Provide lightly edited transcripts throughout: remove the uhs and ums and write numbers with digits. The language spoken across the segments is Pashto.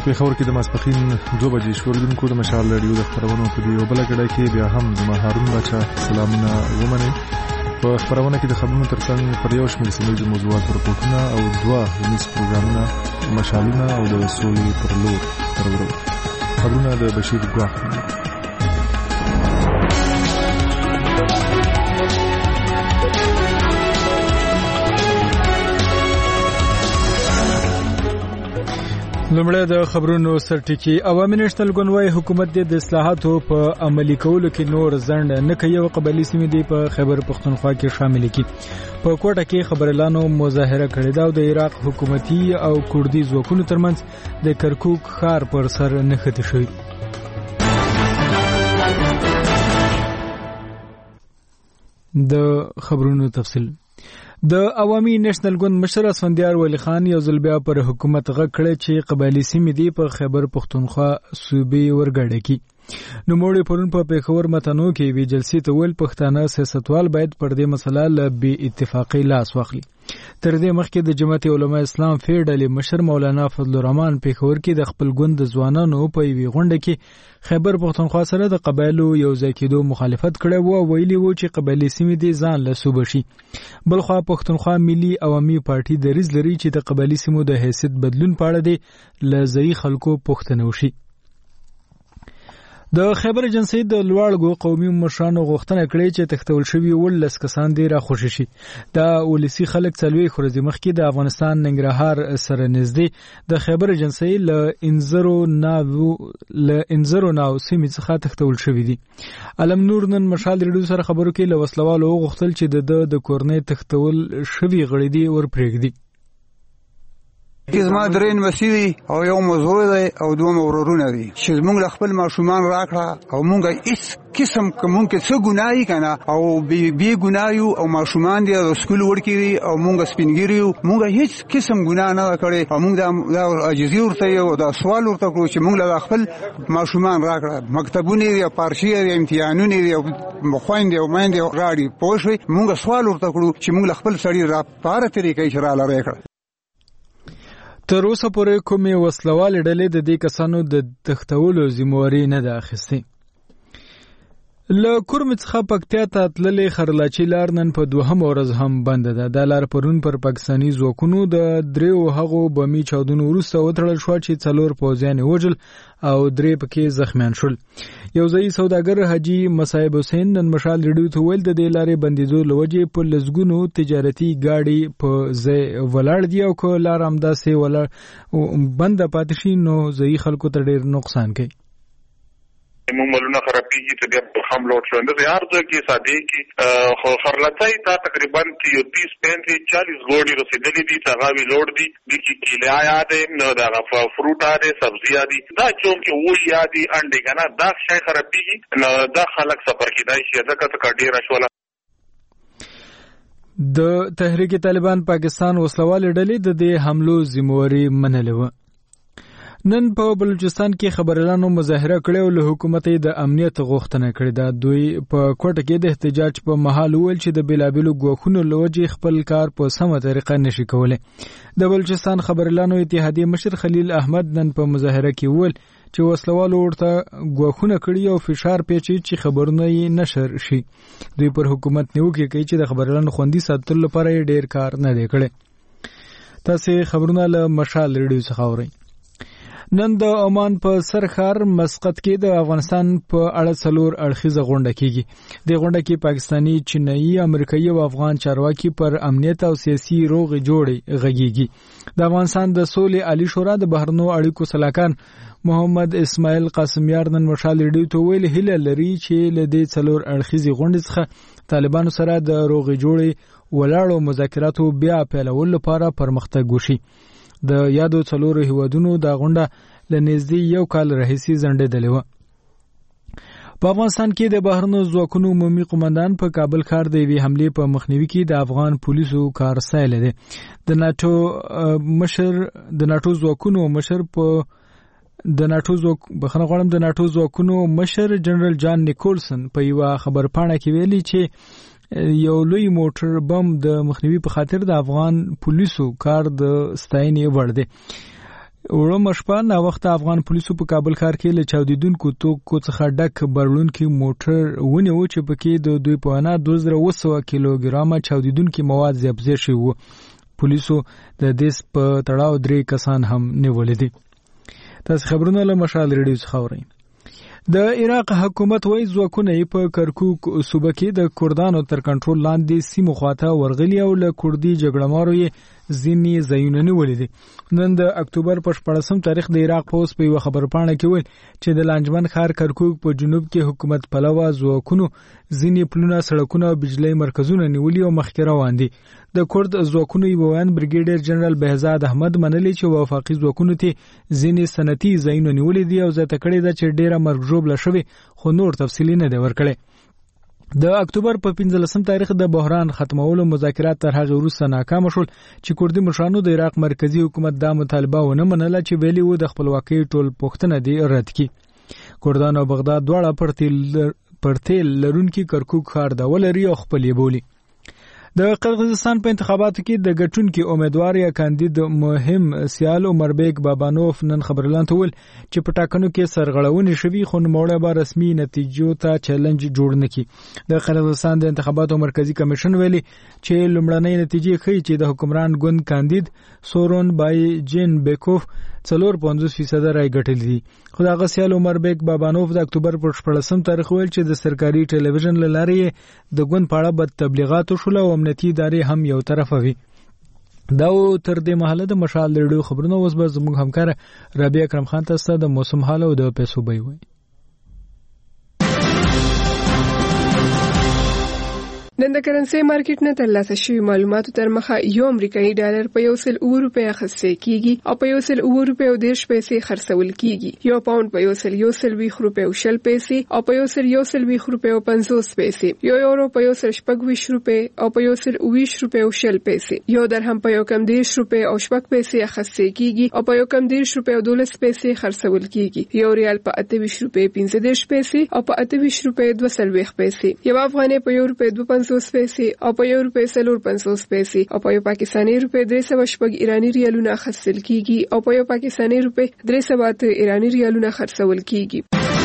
پېښور کې د ماسپښین 2 بجې شوردونکو د مشال رادیو د خبرونو په دی او بل کډه کې بیا هم د هارون بچا سلامونه ومنه. په خبرونه کې د خبرونو ترڅنګ پر یو شمېر سیمه موضوعات راپورټونه او 2 ونیس پروګرامونه مشالونه او د سولې پر لور ترورو. خبرونه د بشیر ګواخ. لومړی د خبرونو سرټکی. عوامي نېشنل ګوند وايي حکومت د اصلاحاتو په عملي کولو کې نور ځنډ نه کوي او قبایلي سیمې د په خیبر پختونخوا کې شامل کړي. په کوټه کې خبريالانو مظاهره کړې ده او د عراق حکومتي او کردي ځواکونو ترمنځ د کرکوک ښار پر سر نښتې شوی. د خبرونو تفصیل. د عوامي نېشنل ګوند مشر اسفندیار ولی خان یو ځل بیا پر حکومت غږ کړی چې قبایلي سیمې دی په خیبر پختونخوا صوبې ورګړه کی. نو موږ پرون په پېښور متنو کې وی جلسې ته ول پښتانه سیاستوال باید پر دې مسله له بې اتفاقۍ لاس واخلي. تر دې مخکې د جماعت علماء اسلام فیډلې مشر مولانا فضل الرحمن پېښور کې د خپل ګوند ځوانانو په وی غونډه کې خیبر پختونخوا سره د قبایلو یو ځای کېدو مخالفت کړی وو. ویلي وو چې قبایلي سیمې دي ځان له صوبه شي. بلخوا پختونخوا ملي عوامي پارټي دریځ لري چې د قبایلي سیمو د حیثیت بدلون په اړه دی له ځایي خلکو پوښتنه وشي. د خیبر ایجنسی د لوړګو قومي مشرانو غوښتنه کړې چې تختول شوی 19 کسان دي راخوشي شي. دا ولسی خلک څلوي خورزي مخکې د افغانستان ننګرهار سره نږدې د خیبر ایجنسی له انزرو ناو سیمې څخه تختول شوی دي. علم نور نن مشال ریډیو سره خبرو کې له وسلوالو غوښتل چې د کورنۍ تختول شوی غړي دي ور پرېږدي. زما درین وسیدي او یو موضوع دی او 2 ورورونه دي چې موږ خپل ماشومان راکړه او موږ هیڅ قسم کوم کې څه ګناي کنه او بي ګنايو او ماشومان دي او سکول ورکړي او موږ سپینګریو موږ هیڅ قسم ګنا نه کړی او موږ دا عاجزي ورته یو دا سوال ورته کوو چې موږ له خپل ماشومان راکړه مکتبونه دي پارشي دي امتحانونه دي خويندې او مایندې راړي پوښوي موږ سوال ورته کوو چې موږ خپل سړي را پاره طریقې شرا لري کړ. تر اوسه پورې کومې وسلوالې ډلې د دې کسانو د تختولو ذمہواري نه ده اخیستې. له کورم څخه پکتیا ته تللې خرلاچي لار نن په 2 ورځ هم بند ده. د لار پرون پر پاکستاني ځواکونو د 3 هغو بمي چاودنو وروسته وتړل شو چې 4 پوځیان وژل او 3 پکې زخمیان شول. یو ځای سوداګر حاجی مصعب حسین نن مشال ریډیو ته ویل د دې لارې بندیدو لوجې په لزګونو تجارتي گاډي په ځای ولاړ دي او که لار همداسې ولاړ بند پاتې شي نو ځای خلکو ته ډېر نقصان کوي. معمولونه خرابېږي چې بیا هم لوټ شو. د هر ځای کې ساده کې خو خرلڅای ته تقریبا 30-35-40 ګوډي رسیدلې دي چې هغه وی لوټ دي د کیله یاد نه دا فروټ دي سبزي دي دا چون کې وې یادي انډي کنه دا شي خرابېږي نو دا خلک سفر کېدای شي ځکه ته ډیر شوله. د تحریک طالبان پاکستان وسلوال ډلې د دې حملو ذمہواري منلې و. نن په بلوچستان کې خبريالانو مظاهره کړې او له حکومت د امنیت غوښتنه کړې ده. دوی په کوټه کې د احتجاج په مهال ویل چې د بلابلو ګواښونو لوجې خپل کار په سمه طریقه نشي کولای. د بلوچستان خبريالانو اتحادیه مشر خلیل احمد نن په مظاهره کې ویل چې وسلوالو ورته ګواښونه کړي او فشار پیچي چې خبرونه یې نشر شي. دوی پر حکومت نیوکه کوي چې د خبريالانو خوندي ساتلو لپاره ډېر کار نه دی کړی. تاسو خبرونه له مشال ریډیو څخه اورئ. نن د عمان په سرخار مسقط کې د افغانستان په اړه 4 اړخیزه غونډه کیږي. د غونډه کې پاکستانی، چینایي، امریکایي او افغان چارواکي پر امنیت او سیاسي روغې جوړې غږیږي. د افغانستان د سولې عالی شورا د بهرنیو اړیکو سلاکار محمد اسماعیل قاسمیار نن مشال ریډیو ته ویل هیله لري چې له دې 4 اړخیزې غونډې څخه طالبانو سره د روغې جوړې ولاړو مذاکراتو بیا پیلولو لپاره پرمختګ وشي. د یادو 4 هیوادونو د غونډه لنږدې 1 کال راهیسې ځنډېدلې و. په افغانستان کې د بهرنیو ځواکونو عمومي قومندان په کابل ښار د یوې حملې په مخنیوي کې د افغان پولیسو کار سایل دی. د ناتو ځواکونو مشر جنرال جان نیکولسن په یو خبرپاڼه کې ویلي چې یو لوی موټر بم د مخنیوي په خاطر د افغان پولیسو کار د ستاینې وړ دی. وړم شپه نا وخت افغان پولیسو په کابل ښار کې له چاودیدونکو توکو څخه ډک برلونکي موټر ونیو چې پکې د دوی په وینا 2200 کیلوګرامه چاودیدونکي مواد ضبط شوي وو. پولیسو د دې په تړاو 3 کسان هم نیولي دي. تاسو خبرونه له مشال ریډیو څخه اورئ. د عراق حکومت وایي ځواکونه په کرکوک صوبه کې د کردانو تر کنټرول لاندې سیمو خواته ورغلي او له کردي جګړهمارو یې ځینې ځایونه نیولي دي. نن د اکتوبر په 14 تاریخ د عراق پولیس په یوه خبرپاڼه کې ویل چې د لانجمن ښار کرکوک په جنوب کې حکومت پلوه ځواکونو ځینې پلونه، سړکونه او بجلي مرکزونه نیولي او مخکې روان دي. د کورد ځواکونو یو بیان بریګیډیر جنرال بهزاد احمد منلي چې وفاقي ځواکونو ته ځینې صنعتي ځایونه نیولي دي او زیاته کړې ده چې ډیره مرګ ژوبله شوې، خو نور تفصیلي نه دی ورکړی. د اکتوبر په 15 تاریخ د بحران ختمولو مذاکرات تر هغه وروسته ناکام شول چې کردي مشرانو د عراق مرکزی حکومت دا مطالبه ونه منله چې ویلي وو د خپلواکۍ ټول پوښتنه دی رد کړي. کردان او بغداد دواړه پرتیل لرونکي کرکوک ښار د ولري او خپل بولی. د قرغیزستان په انتخاباتو کې د ګټونکي امیدوار یا کاندید مهم سیال عمربیک بابانوف نن خبرلاند ویل چې په ټاکنو کې سرغړونې شوي، خو نوموړی به رسمي نتیجو ته چیلنج جوړ نه کړي. د قرغیزستان د انتخاباتو مرکزی کمیشن ویلي چې لومړنۍ نتیجې ښیي چې د حکمران ګوند کاندید سورون بایجن بیکوف 54% رای ګټلې دي. خو د هغه سیال عمربیک بابانوف د اکتوبر په 14 تاریخ ویل چې د سرکاري ټلویزیون له لارې د ګوند په اړه بد تبلیغات وشول او امنیتي ادارې هم یو طرفه وي. دا تر دې مهاله د مشال ریډیو خبرونه اوس به زموږ همکار رابعه اکرم خان تاسو د موسم حال او د پیسو بیه وایي. نن د کرنسي مارکیټ نه ترلاسه شوی معلوماتو تر مخه یو امریکایي ډالر په 100 روپیا اخیستل کیږي او په 100 روپیا او 10 پیسې خرڅول کیږي. یو پاوند په 100 روپیا او 10 پیسې او په 100 روپیا او 50 پیسې. یو یورو په 120 روپیا او په 120 روپیا او 10 پیسې. یو درهم په 110 روپیا او 10 پیسې اخیستل کیږي او په 110 روپیا او 12 پیسې خرڅول کیږي. یو ریال په 28 روپیا 15 پیسې او په 28 روپیا 2 پیسې. یو افغانۍ په 1 روپیا 2 پیسې او په 1 روپیا 450 پیسې او په یو پاکستاني روپیا 300 ایرانی ریالونه خرڅول کیږي او په یو پاکستاني روپیا 300 ایرانی ریالونه خرڅول کیږي.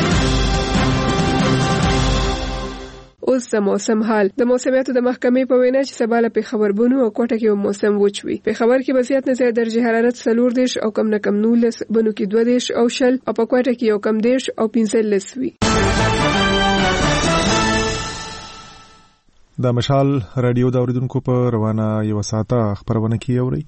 اوس د موسم حال. د موسمیاتو د محکمې په وینا چې سبا له پیښور بونو او کوټه کې موسم وچوي. پیښور کې به زیات نه زیات درجه حرارت 40 او کم نه کم 19، بونو کې 12 او 10 او په کوټه کې یو کم 10 او 15 وي. د مشال رادیو د اوریدونکو په روانه یو ساعته خبرونه کې اوري.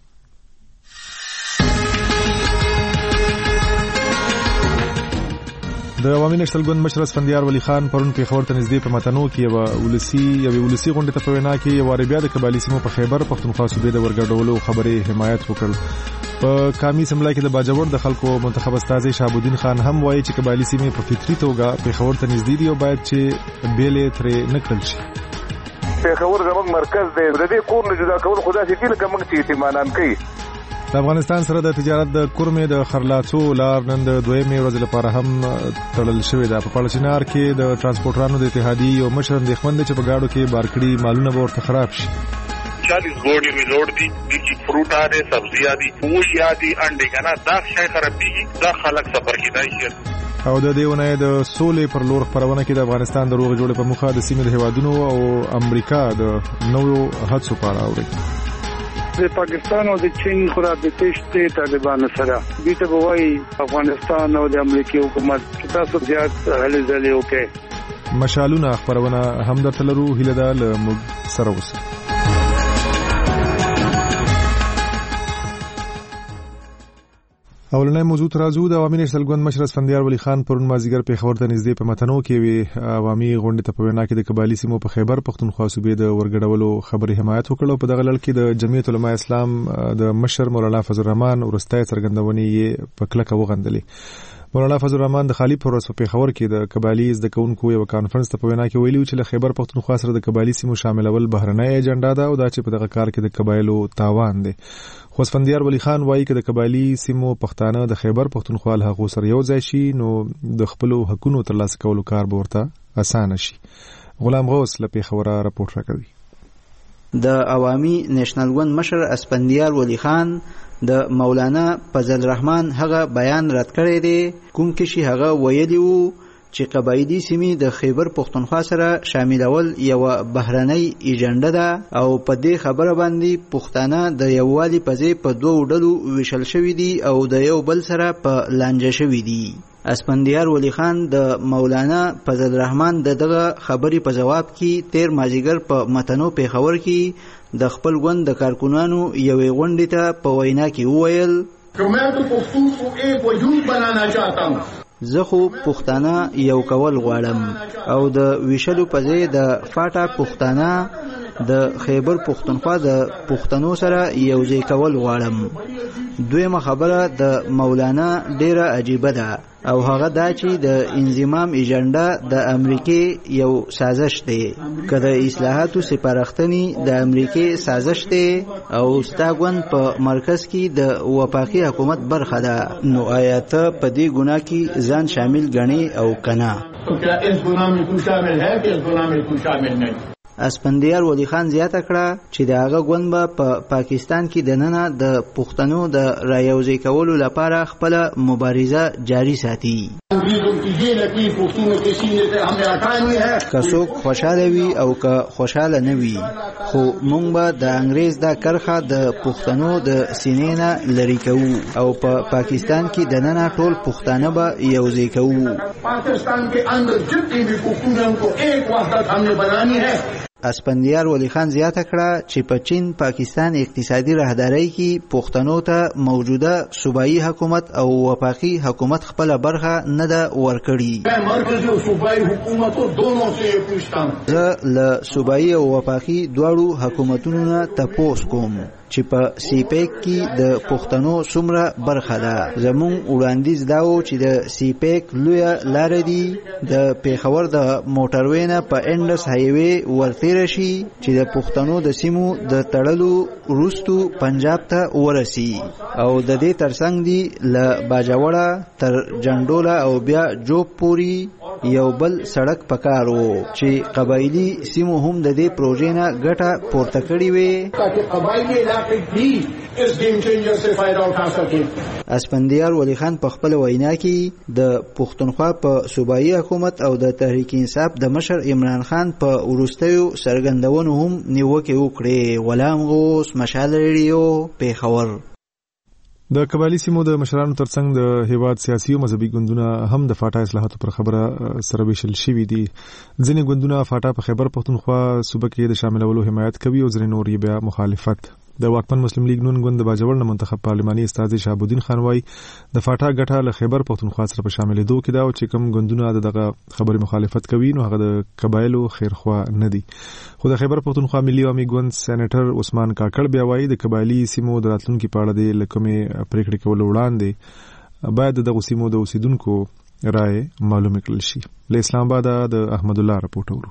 د عوامي نشتل ګوند مشر اسفندیار ولی خان پرون پیښور ته نږدې په متنو کې یو ولسی غونډه ته په وینا کې یو بیا د قبایلی سیمو په خیبر پښتونخوا صوبې د ورګډولو خبرې حمایت وکړ. په کامی سملای کې د باجوړ د خلکو منتخب استاد شهابالدین خان هم وایي چې قبایلی سیمې په فطري توګه پیښور ته نږدې دي او باید چې بیلې ترې نه کړل شي. پیښور زموږ مرکز دی، د دې کور نه جدا کول خدا سي لکه موږ چې اطمینان کوي. د افغانستان سره د تجارت د کورمې د خرلاڅو لار نن د 2 ورځې لپاره هم تړل شوې ده. په پړچینار کې د ترانسپورټرانو د اتحادیې یو مشر اندېښمن دی چې په گاډو کې بارکړي مالونه به ورته خراب شي. 40 ګوډي میلوډ دي چې فروټ آده، سبزیاں دي، پوش یادي، انډې کنه دا شای خرابېږي، دا خلک سفر کېدای شي. او د دیونه د سولې پر لور خبرونه کې د افغانستان د روغ جوړې په مخه د سیمې د هیوادونو او امریکا د نوو هڅو په اړه اوري. د پاکستان او د چین خرابې شته طالبانو سره دې ته وایي افغانستان او د امریکای حکومت تاسو زیات هلې ځلې وکړي. مشالونه خبرونه هم درته لرو، هیله ده له موږ سره اوسئ. اولنۍ موضوع ترازو د عوامي نشتل ګوند مشر اسفندیار ولی خان پرون مازیګر پیښور ته نږدې په متنو کې وی عوامي غونډه ته په وینا کې د قبایلی سیمو په خیبر پښتونخوا صوبې د ورګډولو خبرې حمایت وکړ. په دغه لړ کې د جمعیت علماء اسلام د مشر مولانا فضل الرحمن ورستۍ څرګندونې یې په کلکه وغندلې. مولانا فضل الرحمن د خالی پروس په پیښور کې د قبایلی زده کوونکو یو کانفرنس ته په وینا کې ویلي چې له خیبر پښتونخوا سره د قبایلی سیمو شاملول بهرنۍ ایجنډا ده او دا چې په دغه کار کې د قبایلو تاوان دی. خو اسفندیار ولی خان وایي چې د قبایلی سیمو پښتانه د خیبر پښتونخوا له هغو سره یو ځای شي نو د خپلو حقونو ترلاسه کولو کار به ورته اسانه شي. غلام غوث له پیښوره راپورټ راکوي. د عوامي نېشنل ګوند مشر اسفندیار ولی خان د مولانا فضل الرحمن هغه بیان رد کړی دی کوم کې شي هغه ویلی وو چې قبایلی سیمې د خیبر پختونخوا سره شاملول یو بهرنۍ ایجنډا ده او په دې خبره باندې پښتانه د یووالي په ځای په دوه ډلو ویشل شوي دي او د یو بل سره په لانجه شوي دي. اسپندیار ولی خان د مولانا فضل الرحمن دغه خبرې په جواب کې تیر مازیګر په متنو پیښور کې د خپل ګوند د کارکونانو یوې غونډې ته په وینا کې وویل कि मैं तो पख्तून को एक वजूद बनाना चाहता हूँ. زه خو پښتانه یو کول غواړم او د ویشلو په ځای د فاټا پښتانه د خیبر پختونخوا د پښتنو سره یو ځای کول غواړم. دویمه خبره د مولانا ډیره عجیبه ده او هغه دا چې د انضمام ایجنډا د امریکای یو سازش دی که د اصلاحاتو سپارښتنې د امریکای سازش دی او ستاګون په مرکز کې د وفاقي حکومت برخه ده نو آیا ته په دې ګناه کې ځان شامل ګڼې او کنه؟ اسپندیار ولی خان زیاته کړه چې د هغه ګوند به په پاکستان کې دننه د پښتنو د رایوځای کولو لپاره خپل مبارزه جاری ساتي. که څوک خوشاله وي او که خوشاله نه وي خو مونږ به د انګریز دا کرخه د پښتنو د سینې نه لرې کوو او په پاکستان کې دننه ټول پښتانه به یوځای کوو. पाकिस्तान के अंदर जितनी भी पुख्तूनों को एक वहदत हमने बनानी है. اسپندیار ولی خان زیاته کړه چې په چین پاکستان اقتصادي راهداري کې پښتنو ته موجوده صوبایي حکومت او وفاقي حکومت خپل برخه نه ده ورکړي. زه له صوبایي او وفاقي دواړو حکومتونو نه تپوس کوم چې په سیپیک کې د پښتنو څومره برخه ده. زموږ وړاندیز دا و چې د سیپیک لویه لاره دی د پیښور د موټروي نه په انډس هایوي ورته راشي چې د پښتنو د سیمو د تړلو وروستو پنجاب ته ورسی او د دې ترڅنګ دی له باجوړه تر جندوله او بیا جوب پوری یو بل سړک پکار وو چې قبایلی سیمو هم د دې پروژې نه ګټه پورته کړې وي تاکي قبایلی علاقې دې اس گیم چینجر سے فائدہ اٹھا سکے. اسپندیار ولی خان په خپل وینا کې د پښتونخوا په صوبایي حکومت او د تحریک انصاف د مشر عمران خان په وروستیو څرګندونو هم نیوکې وکړې. غلام غوث، مشعل ریډیو، پیښور. د قبایلی سیمو د مشرانو ترڅنګ د هیواد سیاسي او مذهبي ګوندونه هم د فاټا اصلاحاتو پر خبره سره ویشل شوي دي. ځینې ګوندونه فاټا په خیبر پختونخوا صوبه کې د شاملولو حمایت کوي او ځینې نور یې بیا مخالفت. د واکمن مسلم لیگ نون ګوند د باجوړ نه منتخب پارلماني استاد شهاب الدین خان وايي د فاټا ګټه له خیبر پختونخوا سره په شاملېدو کې دا او چې کوم ګوندونه دغه خبرې مخالفت کوي نو هغه د قبایلو خیرخوا نه دي. خو د خیبر پختونخوا ملي عوامي ګوند سېنیټر عثمان کاکړ بیا وايي د قبایلی سیمو د راتلونکو په اړه د لکمې پریکړې کول وړاندې باید دغه سیمو د اوسیدونکو رائے معلومه کړل شي. له اسلام آباد د احمد الله رپورټ اورو.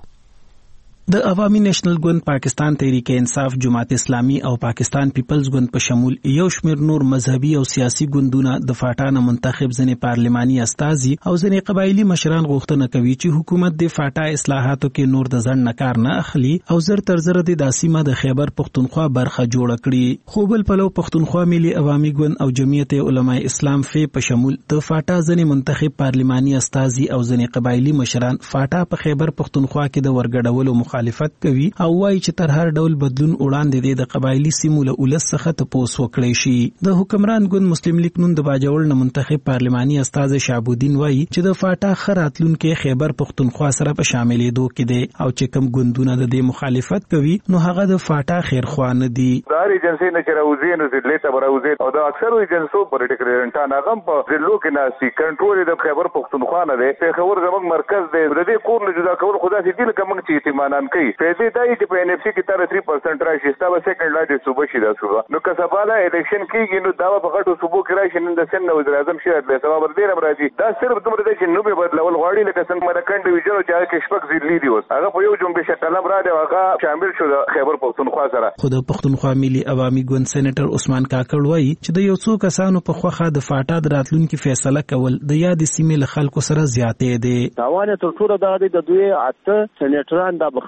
د عوامي نېشنل ګوند، پاکستان تحریک انصاف، جماعت اسلامي او پاکستان پیپلز ګوند په شمول یو شمېر نور مذهبي او سیاسي ګوندونه د فاټا نه منتخب ځینې پارلماني استازي او ځینې قبایلی مشران غوښتنه کوي چې حکومت د فاټا اصلاحاتو کې نور د ځنډ نه کار نه اخلي او زر تر زر د داسیمه د خیبر پختونخوا برخه جوړ کړي. خو بل پلو پختونخوا ملي عوامي ګوند او جمعیت علماء اسلام فی په شمول د فاټا ځینې منتخب پارلماني استازي او ځینې قبایلی مشران فاټا په خیبر پختونخوا کې د ورګډولو مخالفت کوي او وايي چې تر هر ډول بدلون وړاندې د قبایلی سیمو له ولس څخه تپوس وکړي شي. د حکمران ګوند مسلم لیگ نون د باجوړ نه منتخب پارلماني استاد شهاب الدین وايي چې د فاټا خراتلونکو خیبر پختونخوا سره په شاملېدو کې دي او چې کوم ګوندونه د دې مخالفت کوي نو هغه د فاټا خیرخوا نه دي. دا ایجنسی نه چروزي نو زلته براوزي او د اکثر ایجنسو پولیټیکل انټان هغه په ضلعو کې ناسي کنټرول د خیبر پختونخوا نه دی. خبر زموږ مرکز دی د دې کور نه جدا کول خدا سي دي کوم چې اطمینان کوي پیسې دای چې په ان اف سی کې تر 3% راشي ستاسو سیکنډ لارډ صوبه شي دا صوبه نو که سباله الیکشن کېږي نو دا په غټو صوبو کې راشي نن د سن وزیر اعظم شي د سبا ور دې راځي دا صرف دومره دی چې نو به بدلول غواړي لکه څنګه مرکن ډیویژن او چې کې شپږ ضلعې دي اوس هغه په یو جنبش قلم را دی هغه شامل شو د خیبر پختونخوا سره. خو د پختونخوا ملي عوامي ګوند سېنیټر عثمان کاکړ وايي چې د یو څو کسانو په خوخه د فاټا د راتلونکو فیصله کول د یاد سیمې له خلکو سره زیاتې دي. داوانه تر ټولو د دوی اته سېنیټران د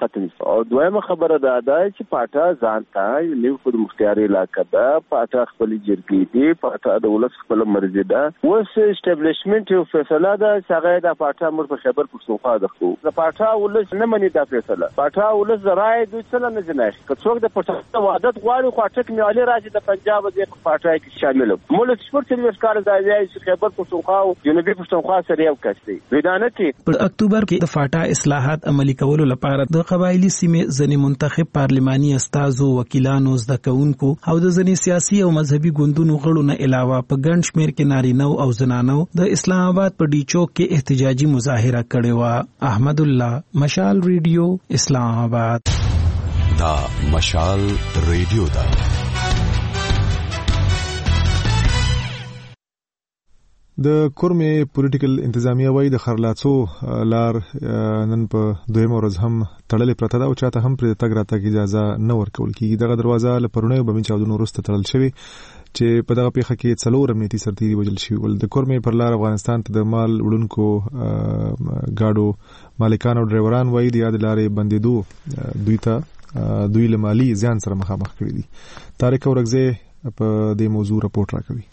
ختم شي. او دویمه خبره دا ده چې پاټا ځان ته نیو خود مختیاري علاقه ده، پاټا خپل جرګې دي، پاټا د ولس خپل مرزي ده. اوس اسټابلیشمنت یو فیصله ده چې هغه د پاټا مر په خبر پښتونخوا ده. خو د پاټا ولس نه مني دا فیصله. پاټا ولس راي دوی څه نه جنای که څوک د پښتون وعدت غواړي خو ټک میالي راځي د پنجاب د پاټا کې شامل وي. مولت سپورت وسکار د ځای خبر پښتونخوا او جنوبي پښتونخوا سره یو کس دی. ویدانه په اکتوبر کې د فاټا اصلاحات عملي کولو لپاره د قبایلی سیمې ځنې منتخب پارلماني استازو، وکیلانو، زده کوونکو او د ځنې سیاسي او مذهبي ګوندونو غړو نه علاوه په ګڼ شمېر کې نارینه او زنانو د اسلام آباد په ډي چوک کې احتجاجي مظاهره کړې وه. احمد الله، مشال ریډیو، اسلام آباد. دا مشال ریډیو دا د کورمې پولیټیکل انتظامیه وایي د خرلاڅو لار نن په دویمه ورځ هم تړلې پرته ده او چاته هم پرې تګ راتګ اجازه نه ورکول کېږي. دغه دروازه له پرونیو بمي چاودنو وروسته تړل شوې چې په دغه پیښه کې 4 امنیتي سرتیري وژل شوي ول. د کورمې پر لار افغانستان ته د مال وړونکو ګاډو مالکان او ډرایوران وایي د یاد لارې بندېدو دوی له مالي زیان سره مخامخ کړي دي. طارق اورګزی په دې موضوع رپورټ راکوي.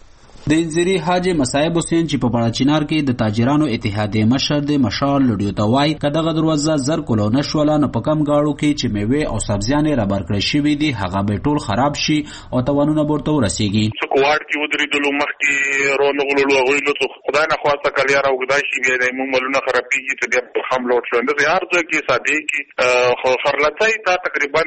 د انځيري حاجی مصعب حسین چې په پړاچینار کې د تاجرانو اتحادیې مشر د مشال لډیو ته وای کداغه دروازه زر کولو نشول نه په کم غاړو کې چې میوه او سبزیانې را برکړې شوې دي هغه به ټول خراب شي او توانونه ورته ورسیږي. سکواد کې ودرېدلو مخکې رونغلو غوښلو خدای نه خواسته کلیار او غدای شي بیا د مولونه خرابېږي چې بیا هم لوټ شو. د هر ځای کې ساده کې خرلتای تا تقریبا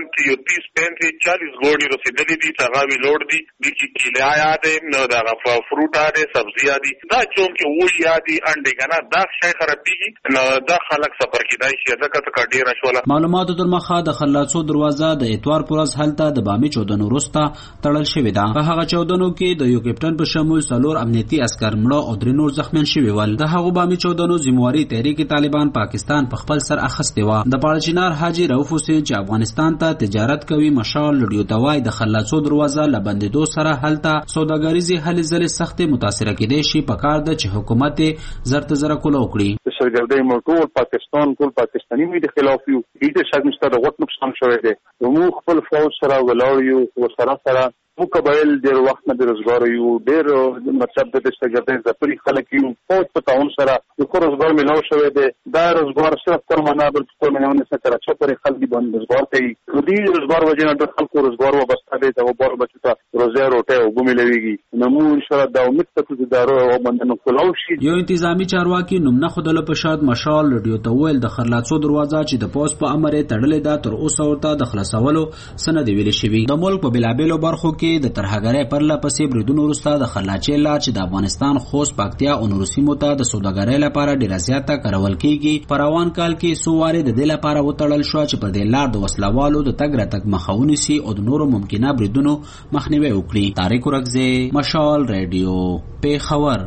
30-35-40 ګوډي رسیدلې دي چې هغه وی لوټ دي د کې کیلا یادې نو دا فروټ آده سبزی آدي دا چون کې وې آدي انډې کنه دا شي خرابېږي نو دا خلک سفر کیدای شي دا کته ډیر شوله. معلوماتو تر مخه د خلاصو دروازه د اتوار پرز حالت د بامي 14 وروسته تړل شوې ده. په هغه 14 کې د یو کپټن په شمول 4 امنیتي عسكر مړه او 3 نور زخمیان شوي ول. د هغه بامي 14 ذمہواری تحریک طالبان پاکستان په خپل سر اخستې و. د پړچینار حاجی رؤف حسین چې افغانستان ته تجارت کوي مشال لډیو توای د خلاصو دروازه لبندېدو سره حالت سوداګریزي حل زل سخت متاثره کېدې شي په کار د چې حکومت زرت زره کول وکړي. سرګردۍ موټول پاکستان ټول پاکستاني مې د خلاف یو دې شاید مستر غوښ نقصان شوی دی. نو خپل فوج سره ولاړ یو او سره مو قبایل ډیر وخت نه روزګار یو ډیر مطلب د سرګردۍ ځپري خلک یو فوج په تاون سره یو روزګار ملو شوی دی. دا روزګار صرف تر منابل په منونه سره چې پر خلک باندې روزګار کوي. دې روزګار وجه نه د خلکو روزګار وبسته دی او بار بچو ته روزه روټه او ګمې لويږي. نو مو ان شاء الله دا امید ته چې دارو او باندې نو کولو شي. یو انتظامی چارواکي نومنه خدله په شاد مشال لډیو ته ویل د خرلاڅو دروازه چې د پوس په امر تړلې ده تر اوسه ورته د خلاصولو سند ویل شوی. د ملک په بلابلو برخو کې د ترهګرۍ پرله پسې بریدونو وروسته د خلاچې لار چې د افغانستان خوست پکتیا او نورو سیمو ته د سوداګرۍ لپاره ډیره زیاته کارول کیږي. په روان کال کې سووارې د دې لپاره وتړل شو چې په دې لار د وسلوالو د تګ راتګ مخاوني سي او د نورو ممکنه بریدونو مخنیوي وکړي. طارق اورګزی، مشال ریډیو، پیښور.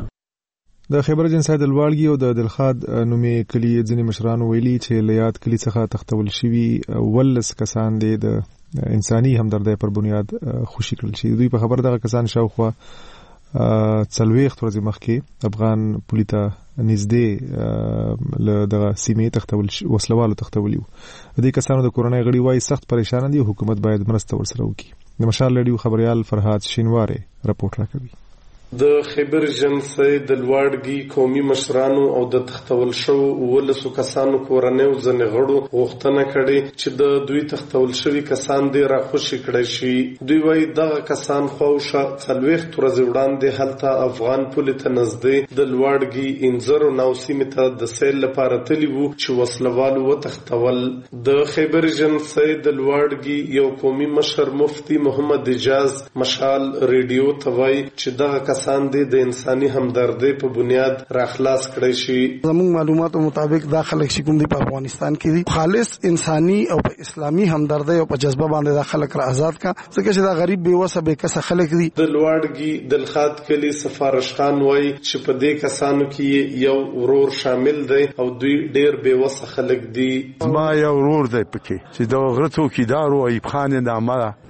د خیبر جنسای د لوړګي او د دلخاد نومې کلی ځینې مشرانو ویلي چې لیاد کلی څخه تختول شوي ولس کسان دي د انساني همدردۍ پر بنیاد خوشي کړل شي. دوی په خبر دغه کسان شاوخوا 40 ورځې مخکې افغان پولیسو نږدې له دغه سیمې تختول وسلوالو تختولی وو. دې کسانو د کورونای غړي وایي سخت پریشان دي او حکومت باید مرسته ورسره وکړي. د مشال لډیو خبريال فرهاد شینواره رپورټ راکوي. د خیبر جنسای د لوړګي قومي مشرانو او د تختول شو ولسو کسانو کورنۍ ځنې غړو غوښتنه کړې چې د دوی تختول شوی کسان دې راخوشي کړي شي. دوی وایي دغه کسان خوښه 40 ورځې وړاندې هلته افغان پولیس ته نږدې د لوړګي انځر نو سیمه ته د سیل لپاره تللی وو چې وسلوالو وتختول. د خیبر جنسای د لوړګي یو قومي مشر مفتی محمد اجاز مشال ریډیو ته وایي چې دغه کسان دي د انساني همدردۍ په بنیاد راخلاص کړی شي. زموږ معلوماتو مطابق دا خلک چې کوم دي په افغانستان کې دي خالص انساني او په اسلامي همدردۍ او په جذبه باندې دا خلک را آزاد کا ځکه چې دا غریب بے وسه بے کسه خلک دي. د لوړګي دلخاد کلی سفارش خان وایي چې په دې کسانو کې یو ورور شامل دی او دوی ډیر بے وسه خلک دي. ما یو ورور دی پکې چې دا غرتو کې دارو ایب خان نامه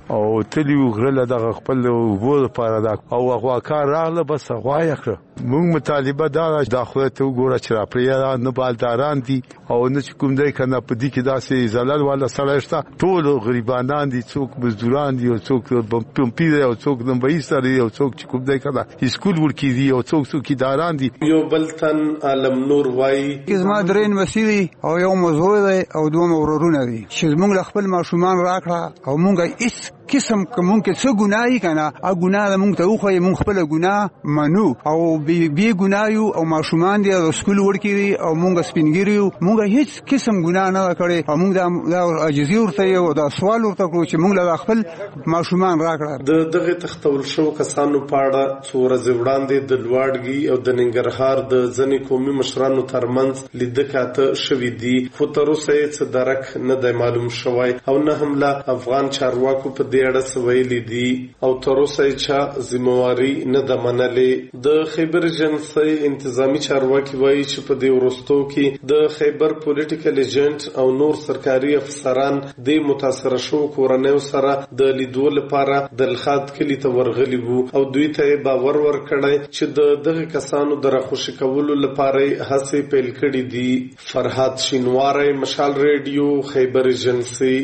او تلیو غره دغه خپل وګور لپاره دا او هغه کار راغله بس هغه یې موږ مطالبه دا داخله ته وګوره چې را پرې نه بالداران دي او نه کوم دی کنه په دې کې داسې زلال والا سره شته ټول غریبانان دي څوک مزدوران دي او څوک پمپیر او څوک نمبر سره او څوک چې کوم دی کنه اسکول ورکی دي او څوک څوکیداران دي. یو بلتن عالم نور وای زما درین وسیدي او یو موضوع دی او دوه ورورونه دي چې موږ خپل ماشومان راکړه او موږ هیڅ قسم کوم کې څه ګناي کنه ا ګناه موږ ته خو موږ خپل ګناه منو او بي ګنايو او ماشومان دي او سکول ورکی دي او موږ سپینګریو موږ هیڅ قسم ګناه نه کړی او موږ دا عجزي ورته یو دا سوال ورته کوو چې موږ له خپل ماشومان راکړه. د دغه تختول شو کسانو پاړه څوره زوړاندې د لواړګي او د ننګرهار د ځنې قومي مشرانو ترمنځ لیدکاته شوې دي خو تر اوسه څه درک نه دی معلوم شوی او نه هم لا افغان چارواکو په دې اړه سویلي دي او تر اوسه چې ذمہواری نه ده منلې. د خیبر ایجنسی انتظامی چارواکي وایي چې په دې وروستو کې د خیبر پولیټیکل ایجنټ او نور سرکاري افسران د متاثر شو کورنیو سره د لیدو لپاره د الخاد کلی ته ورغلي وو او دوی ته باور ورکړی چې د دغه کسانو د راخوشي کولو لپاره هڅې پیل کړې دي. فرهاد شینواری، مشال ریډیو، خیبر ایجنسی.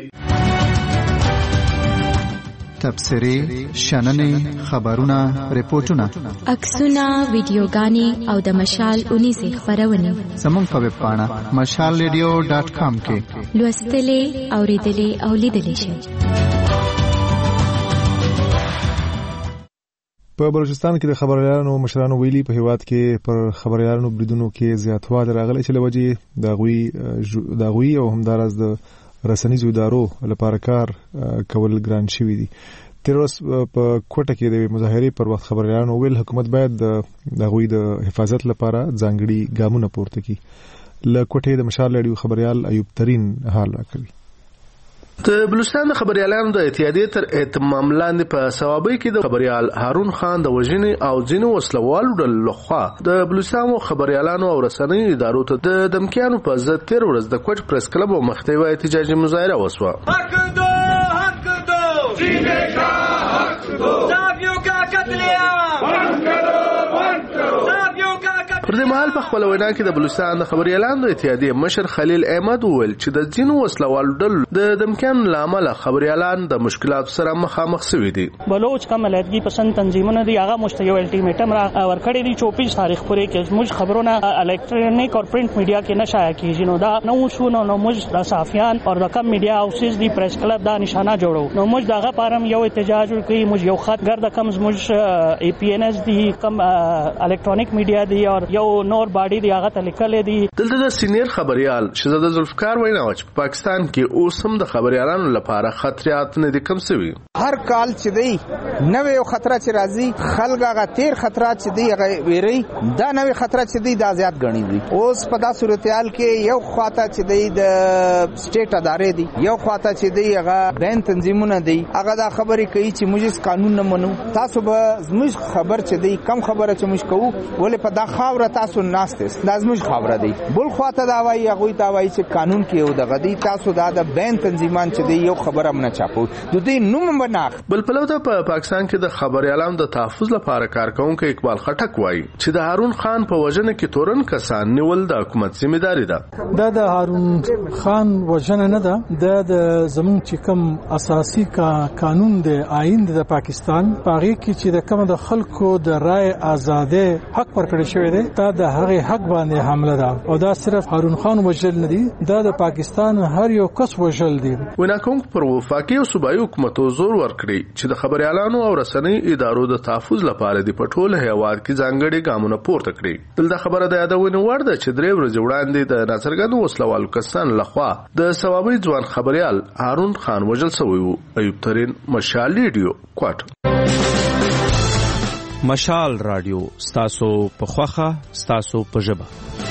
تبصرې، شننې، خبرونه، ریپورتونه، عکسونه، ویډیوګانې او د مشال 19 خبرونه زموږ په ویب پاڼه mashalradio.com کې لوستلې، اوریدلې او لیدلې شئ. په بلوچستان کې د خبريالانو مشرانو ویلي په هیواد کې پر خبريالانو بریدونو کې زیاتوالی راغلی چې لوجه د غوي او همدارس د رسنیزو ادارو لپاره کار کول ګران شوی دي. تر اوسه په کوټه کې د مظاهرې پر وخت خبريالانو ویل حکومت باید د غوي د حفاظت لپاره ځانګړي ګامونه پورته کړي. له کوټې د مشال لړیو خبريال ایوب ترين حال راکوي. د بلوچستان د خبريالانو د اتحادیې تر اهتمام لاندې په ثوابي کې د خبريال هارون خان د وژنې او ځینو وسلوالو ډلو لخوا د بلوچستان خبريالانو او رسنیو ادارو ته د دمکیانو په ضد تیر ورځ د کوټ پریس کلب او مختیوي احتجاجي مظاهره وسوه. حق دو جینے کا حق دو صحافیوں کا قتل عام بند کرو صحافیوں کا پر دې مهال په خپل وینا کې د بلوچستان د خبريالانو د اتحادیې مشر خلیل احمد وویل چې د ځینو وسلوالو ډلو د دمکیانو لامل خبريالان د مشکلاتو سره مخامخ شوي دي. بلوچ کم علیحدګي پسند تنظیمونه دي هغه مشتیو الټیمیټم را ورکړی دي 24 تاریخ پورې کې موږ خبرونه الکترونیک او پرنٹ میډیا کې نشایع کیږي. نو دا نو شو نو موږ د صحافیان او د کم میډیا هاوسز دی پریس کلب دا نشانه جوړو. نو موږ دغه پارم یو احتجاج وکړي. موږ یو خط ګرځه کم موږ ای پی ان اس دی کم الکترونیک میډیا دی او یو نور باډي دی هغه تلکلې دي. دلته د سینیر خبريال شهزاده ذوالفقار وینا چې په پاکستان کې اوس هم د خبريالانو لپاره خطرات نه دي کم شوي. هر کال چې دی نوې یو خطر چې راځي خلک هغه تیر خطرات چې دی هغه ویری دا نوې خطر چې دی دا زیات غني دي. اوس په دا صورتحال کې یو خواته چې دی د سټیټ ادارې دي یو خواته چې دی هغه بین تنظیمونه دي هغه دا خبرې کوي چې موږ قانون نه منو. تاسو به زموږ خبر چې دی کم خبره چې موږ کوو ولې په دا خاوره تاسو ناشته لازمي خبره دی. بل خواته دا وایي هغه ته وایي چې قانون کې یو دغه دی تاسو دا د بین تنظیمان چې دی یو خبره نه چاپو د دې نوم بناخ. بل په لوده په پاکستان کې د خبريالانو د تحفظ لپاره کارکونکو اقبال خټک وایي چې د هارون خان په وژنه کې تورن کسان نیول د حکومت ذمہداري ده. دا د هارون خان وژنه نه ده د زمون چې کوم اساسي قانون دی آئین د پاکستان پاره کې چې د کوم د خلکو د رائے آزادۍ حق ورکړی شوی دی دا د هغه حق باندې حمله ده او دا صرف هارون خان وژل نه دي دا د پاکستان هر یو کس وژل دي. وینا کوم پر وفاقي او صوبایي حکومتو زور ورکړي چې د خبريالانو او رسنۍ ادارو د تحفظ لپاره د پټول هیواد کې ځانګړي ګامونه پورته کړي. دلته خبره د یادونه وړ ده چې درې ورځې وړاندې د ناصرګند وسلوالو کسان لخوا د ثوابي ځوان خبريال هارون خان وژل شوی وو. ایوب ترين، مشال ریډیو، کوټ. مشال رادیو ستاسو په خوخه ستاسو په ژبه.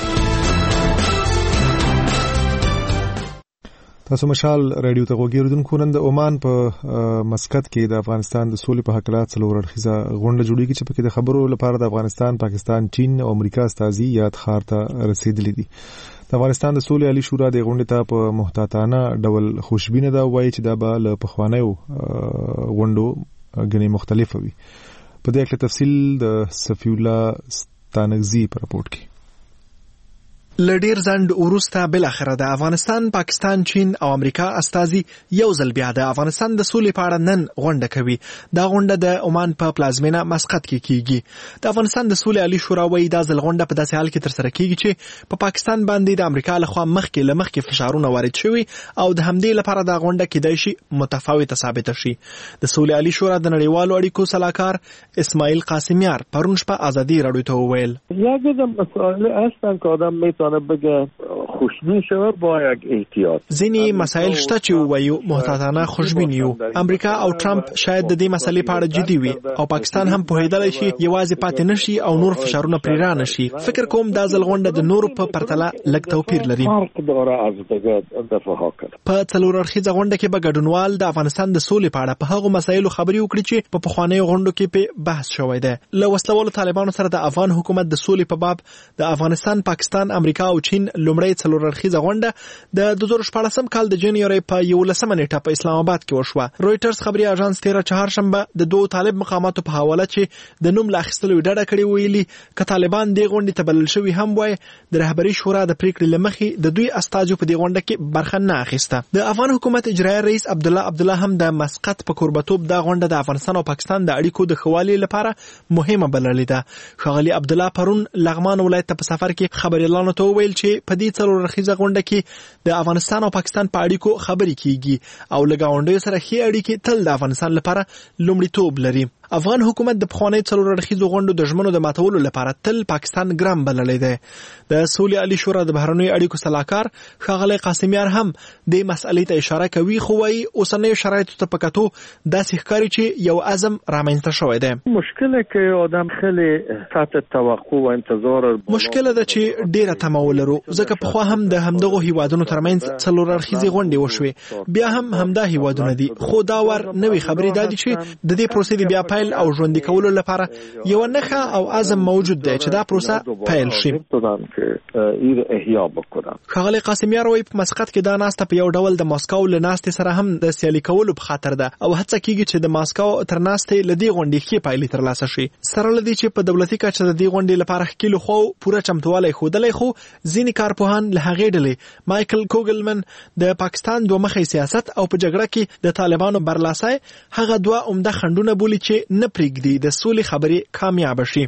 تاسو مشال رادیو ته وګورئ. نن د عمان په مسقط کې د افغانستان د سولې په حق څلور اړخیزه غونډه جوړیږي چې پکې د خبرو لپاره د افغانستان، پاکستان، چین او امریکا استازي یاد خار ته رسیدلي دي. د افغانستان د سولې عالی شورا د غونډې ته په محتاطانه ډول خوشبینه ده، وایي چې دا به له پخوانیو غونډو غني مختلفه وي. په دې اړه تفصیل د صفی الله ستانکزي په راپورټ کې. لډیر ځند وروسته بل اخره د افغانستان، پاکستان، چین او امریکا استازي یو ځل بیا د افغانستان د سولې په اړه نن غونډه کوي. دا غونډه د عمان په پلازمینه مسقط کې کیږي. د افغانستان د سولې عالی شورا وایي دا ځل غونډه په داسې حال کې ترسره کیږي چې په پاکستان باندې د امریکا لخوا مخکې فشارونه وارد شوي او د همدې لپاره دا غونډه کېدای شي متفاوته ثابته شي. د سولې عالی شورا د نړیوالو اړیکو صلاحکار اسماعیل قاسمیار پرون شپه ازادي راډیو ته وویل یه مسائل هستن که آدم میتونه بگه خوشبین شوه با یک احتیاط. ځینې مسایل شته چې وایو محتاطانه خوشبین یو. امریکا او ټرمپ شاید د دې مسلې په اړه جدي وي او پاکستان هم پوهیدلی شي یوازې پاتې نشي او نور فشارونه پرې را نشي. فکر کوم دا ځل غونډه د نورو په پرتله لږ توپیر لري. په څلور اړخیزه غونډه کې به ګډونوال د افغانستان د سولې په اړه په هغو مسایلو خبرې وکړي چې په پخوانیو غونډو کې په بحث شوی دی. له وسلوالو طالبانو سره د افغان حکومت د سولې په باب د افغانستان، پاکستان، امریکا او چین لومړی څلور اړخیزه غونډه د 2014 کال د جنوري په 11 نیټه په اسلام آباد کې وشوه. رويټرز خبري اژانس 13 چهارشنبه د دوه طالب مقاماتو په حواله چې د نوم لا اخیستلو ډډه کړې ویلي ک طالبان د غونډې ته بلل شوی هم وای د رهبری شورا د پریکړې لمخې د دوی استازو په دې غونډه کې برخه نه اخیسته. د افغان حکومت اجرایي رئیس عبدالله هم د مسقط په کوربتوب د غونډه د افغانستان او پاکستان د اړیکو د خوالي لپاره مهمه بللې ده. ښاغلي عبدالله پرون لغمان ولایت په سفر کې خبريالانو ته ویل چې په دې څلور اړخیزه غونډه کې د افغانستان او پاکستان په اړیکو خبرې کیږي او له ګاونډیو سره ښې اړیکې تل د افغانستان لپاره لومړیتوب لري. افغان حکومت د پخواني څلور اړخیزو غونډو د ژمنو د ماتولو لپاره تل پاکستان ګرام بللی دی. د سولې عالی شورا د بهرنیو اړیکو صلاحکار ښاغلی قاسمیار هم د مسئلې ته اشاره کوي، خو وایي اوسنیو شرایطو ته په کتو داسې ښکاري چې یو عزم رامنځته شوی دی. مشکله که آدم خیلی تحت توقع و انتظار مشکله ده چې ډیره تمه ولرو، ځکه پخوا هم د همدغو هیوادونو ترمنځ څلور اړخیزې غونډې وشوې، بیا هم همدا هیوادونه دي. خو دا ور نوې خبرې دا دي چې د دې پروسې د بیا پیل او ژوندي کولو لپاره یو نښه او عزم موجود دی چې دا پروسه پیل شي. ښاغلی قاسمیار وایي په مسقط کې دا ناسته په یو ډول د ماسکو له ناستې سره هم د سیالي کولو په خاطر ده او هڅه کیږي چې د ماسکو تر ناستې له دې غونډې ښې پایلې ترلاسه شي. سره له دې چې په دولتي کچه د دې غونډې لپاره ښکېلو خو پوره چمتووالی ښودلی، خو ځینې کارپوهان له هغې ډلې مایکل کوګلمن د پاکستان دوه مخی سیاست او په جګړه کې د طالبانو برلاسي هغه دوه عمده خنډونه بولي چې نه پرېږدي د سولې خبرې کامیاب شي.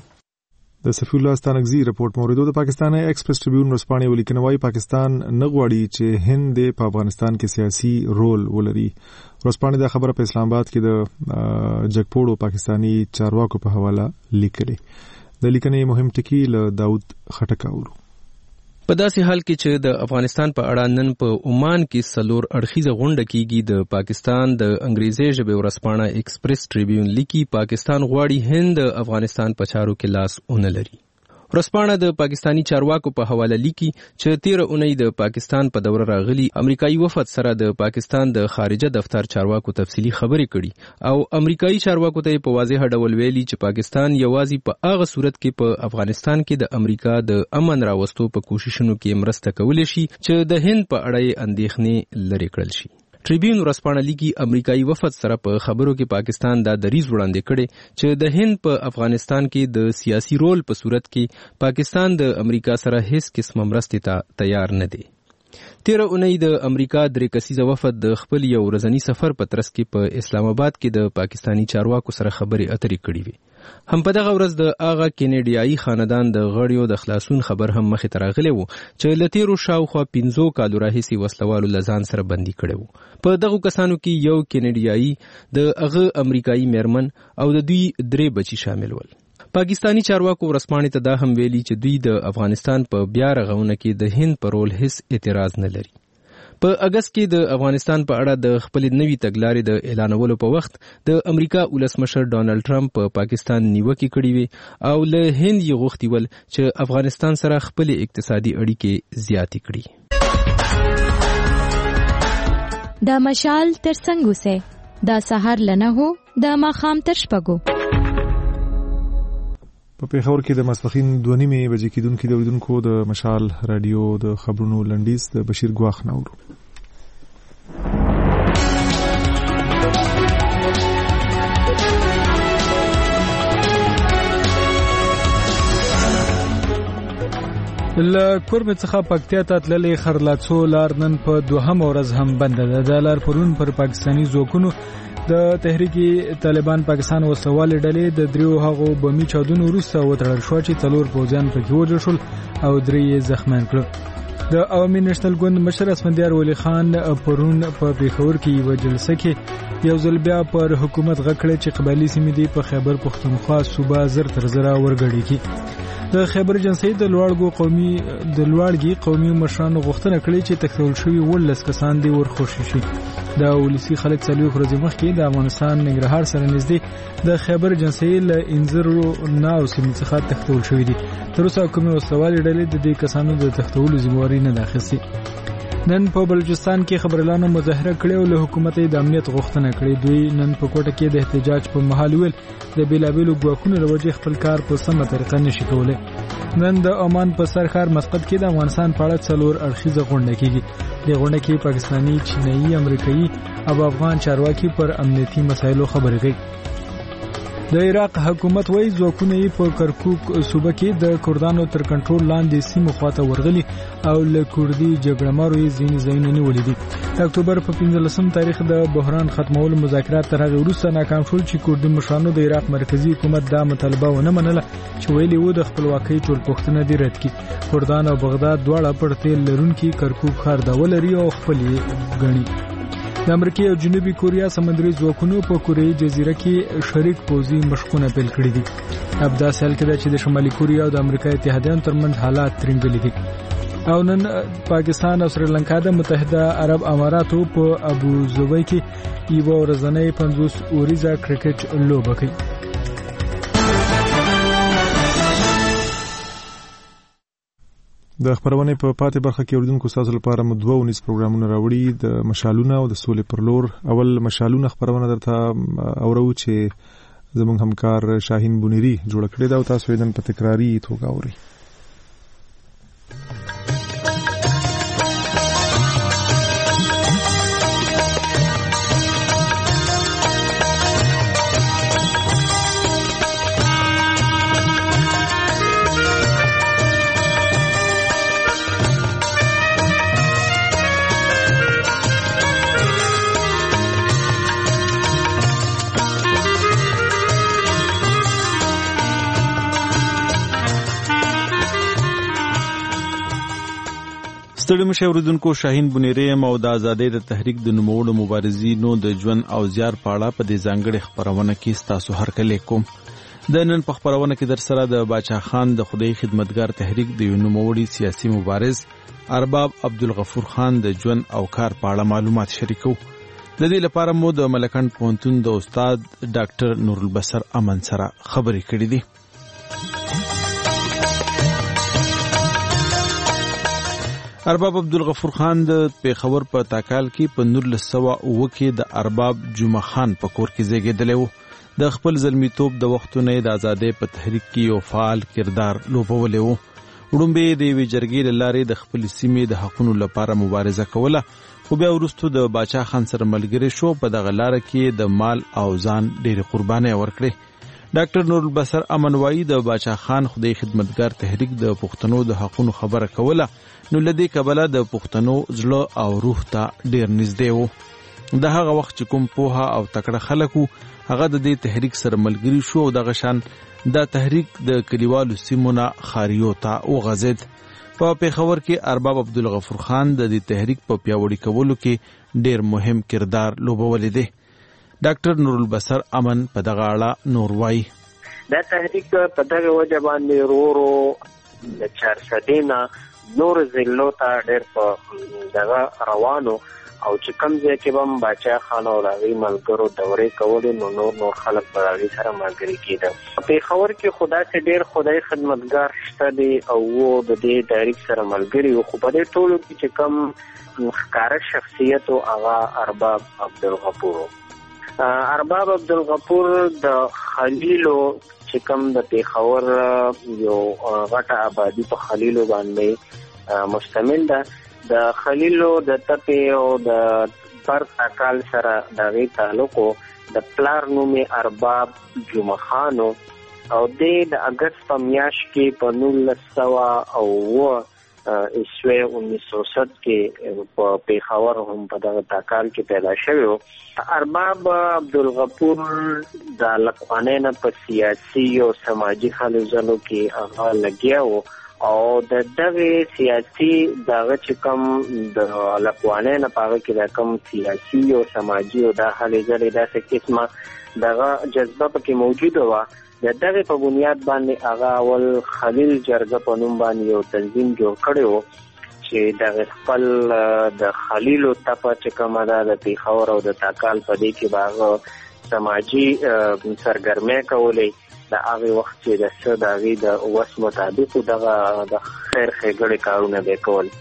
د صفی الله ستانکزي رپورټ موریدو. د پاکستان ایکسپریس ټریبیون ورسپانې ولیکنه وايي پاکستان نه غواړي چې هند په افغانستان کې سیاسي رول ولري. ورسپانې دا خبره په اسلام آباد کې د جګپوړو پاکستانی چارواکو په حواله لیکلې. د لیکنې مهم ټکی له داود خټک اورو. په داسې حال کې چې د افغانستان په اړه نن په عمان کې څلور اړخیزه غونډه کیږي، د پاکستان د انګریزي ژبې ورځپاڼه ایکسپریس ټریبیون لیکي پاکستان غواړي هند د افغانستان په چارو کې لاس ونه لري. ورځپاڼه د پاکستانی چارواکو په حواله لیکي چې 13 اونۍ د پاکستان په دوره راغلي امریکایي وفد سره د پاکستان د خارجه دفتر چارواکو تفصیلی خبرې کړي او امریکایي چارواکو ته په واضح ډول ویلي چې پاکستان یوازې په هغه صورت کې په افغانستان کې د امریکا د امن راوستو په کوششونو کې مرسته کولی شي چې د هند په اړه اندېښنې لرې کړل شي. ټریبیون ورځپاڼه لیکي امریکایي وفد سره په خبرو کې پاکستان دا دریځ وړاندې کړي چې د هند په افغانستان کې د سیاسي رول په صورت کې پاکستان د امریکا سره هیڅ قسم مرستې ته تیار نه دی. 13 اونۍ د امریکا 3 کسیزه وفد د خپل یو ورځنی سفر په ترڅ کې په اسلام آباد کې د پاکستانی چارواکو سره خبرې اترې کړې وي. هم په دغه ورځ د هغه کینیډیایي خاندان د غړیو د خلاصون خبر هم مخې ته راغلی و چې له تیرو شاوخوا 15 کالو راهیسې وسلوالو له ځان سره بندي کړی و. په دغو کسانو کې یو کینیډیایي، د هغه امریکایي میرمن او د دوی 3 بچي شامل ول. پاکستانی چارواکو ورځپاڼې ته دا هم ویلي چې دوی د افغانستان په بیا رغونه کې د هند پر رول هیڅ اعتراض نه لري. په اگست کې د افغانستان په اړه د خپل نوي تګلارې د اعلانولو په وخت د امریکا ولسمشر ډانلډ ټرمپ په پاکستان نیوکې کړې وي او له هند یې غوښتي ول چې افغانستان سره خپل اقتصادي اړیکې زیاتې کړي. دا مشال تر څنګه سه دا سحر لنه هو دا ماخام تر شپږو. په پیښور کې د ماسپښین 2:30 بجې کېدونکو د اوریدونکو د مشال رادیو د خبرونو لنډیز د بشیر ګواخ ناوړو. کورمه څخه پکتیا ته تللې خرلاڅو لار نن په دوهم ورځ هم بند ده. د لار پرون پر پاکستاني ځواکونو د تحریک طالبان پاکستان وسوال ډلې د دریو هغو بمي چاودنو وروسته وتړل شو چې 4 پوځیان پکې وژل شول او 3 زخمیان کړل. د عوامي نېشنل ګوند مشر اسفندیار ولی خان پرون په پیښور کې یو جلسه کې یو ځل بیا پر حکومت غکړه چې قبایلی سیمې دی په خیبر پختونخوا صوبه زر تر زره ورګړي کې. د خیبر جنسي د لوړګي قومي مشرانو غوښتنه کړې چې تکتول شوی 18 کسان دی ورخوشي شي. د ولسی خلک څلوي ورځې مخکې د افغانستان ننګرهار سره نږدې د خیبر جنسي له انځرو ناو سیمې څخه تکتول شوی دي. تر اوسه کومه وسوال ډلې د دې کسانو د تکتولو ذمہواری نه اخیستې. نن په بلوچستان کې خبريالانو مظاهره کړې او له حکومت د امنیت غوښتنه کړې. دوی نن په کوټه کې د احتجاج په محل ویل د بیلابیلو ګواښونو لوجه خپل کار په سمه طریقه نشي کولای. نن د عمان په سرخار مسقط کې د افغانستان په اړه 4 اړخیزه غونډه کېږي. د غونډه کې پاکستاني، چینایي، امریکایي او افغان چارواکي پر امنیتي مسایلو خبرې کوي. د عراق حکومت وایي ځواکونه یې په کرکوک صوبه کې د کردانو تر کنټرول لاندې سیمو خواته ورغلي او له کردي جګړهمارو یې ځینې ځایونه نیولي دي. د اکتوبر په 15 تاریخ د بحران ختمولو مذاکرات تر هغه وروسته ناکام شول چې کردي مشرانو د عراق مرکزی حکومت دا مطالبه ونه منله چې ویلي وو د خپلواکۍ ټول پوښتنه دې رد کړي. کردان او بغداد دواړه پر تیل لرونکي کرکوک ښار دا ولري او خپل یې ګڼي. د امریکا او جنوبي کوریا سمندري ځواکونو په کوریايي جزیره کې شریک پوځي مشقونه پیل کړي دي. ابدا سال کې چې د شمالي کوریا او د امریکا اتحادیانو ترمنځ حالات ترنګلي دي. او نن پاکستان او سریلانکا د متحده عرب اماراتو په ابو ظبي کې یو ورځنۍ 50 اوریزه کرکټ لوبه کوي. د خبرونه په پاتې برخه کې اوریدونکو تاسو لپاره مو 2 ونیس پروګرامونه راوړي د مشالونه او د سولې پر لور. اول مشالونه خبرونه درته اورو چې زموږ همکار شاهین بونيري جوړ کړی دا او تاسو یې په تکراری توګه اوري. ستړي مشه اوریدونکو شاهین بونيري او د ازادۍ د تحریک د نوموړو مبارزینو د ژوند او زیار په اړه په دې ځانګړي خبرونه کې تاسو هرکلی کوم. د نن په خبرونه کې در سره د باچا خان د خدای خدمتګار تحریک د یو نوموړي سیاسي مبارز ارباب عبدالغفور خان د ژوند او کار په اړه معلومات شریکو. د دې لپاره مو د ملکند پوهنتون د استاد ډاکټر نورالبصر امن سره خبرې کړې دي. ارباب عبدالغفور خان د پیښور په تاکال کې په 1909 کې د ارباب جمعه خان په کور کې زیږیدلی و. د خپل زلمیتوب د وختونو د ازادۍ په تحریک کې یو فعال کردار لوبولی و. وړومبې د یوې جرګې له لارې د خپل سیمې د حقونو لپاره مبارزه کوله، خو بیا وروسته د باچا خان سره ملګری شو. په دغه لاره کې د مال او ځان ډېرې قربانۍ ورکړې. ډاکټر نورالبصر امن وایي د باچا خان خدای خدمتګار تحریک د پښتنو د حقونو خبره کوله، نو لدې کبله د پښتنو زړه او روح ته ډیر نږدې و. د هغه وخت چې کوم پوها او تکړه خلک وو هغه د دې تحریک سره ملګری شو او دغه شان دا تحریک د کلیوالو سیمونه خاریو ته وغځید. په پیښور کې ارباب عبدالغفور خان د دې تحریک په پیاوړي کولو کې ډیر مهم کردار لوبولی دی. ډاکټر نورالبصر امن په دغه اړه نور وایي. دا تحریک په دغه وجه باندې ورو د 400 نه نور ضلعو ته ډېر په دغه روانو او چې کوم ځای کې به باچا خان او هغوی ملګرو دورې کولې نو نور خلک به هغوی سره ملګري کېدل. په پېښور کې خو داسې ډېر خدای خدمتګار شته دی او د دې تحریک سره ملګري وو، خو په دې ټولو کې چې کوم ښکاره شخصیت و هغه ارباب عبدالغفور و. ارباب عبدالغفور د خلیلو چې کوم د پیښور یو غټه آبادی په خلیلو باندې مشتمل ده. د خلیلو د تپې او د پر تاکال سره دغه تعلق د پلار نوم ارباب جمعه خانو او د اگست په میاشت کې په 1900 عیسوی 1960 کې په پیښور هم په دغه تاکال کې پیدا شوی و. ارباب عبدالغفور د لقوانین په سیاسي او سماجی هلو ځلو کې هغه لګیا و او د دغه سیاسي دغه چې کوم د لقوانین په هغه کې د کوم سیاسي او سماجی او د هلو ځلې داسې قسمه دغه جذبه پکې موجوده وه. د دغه په بنیاد باندې هغه اول خلیل جرګه په نوم باندې یو تنظیم جوړ کړی و چې دغه خپل د خلیلو تپه چې کومه ده د پیښور او د تاکال په دې کې به هغه سماجي سرګرمۍ کولې. د هغې وخت چې د څه د هغې د وس مطابق دغه د خیر ښېګړې کارونه به یې کول.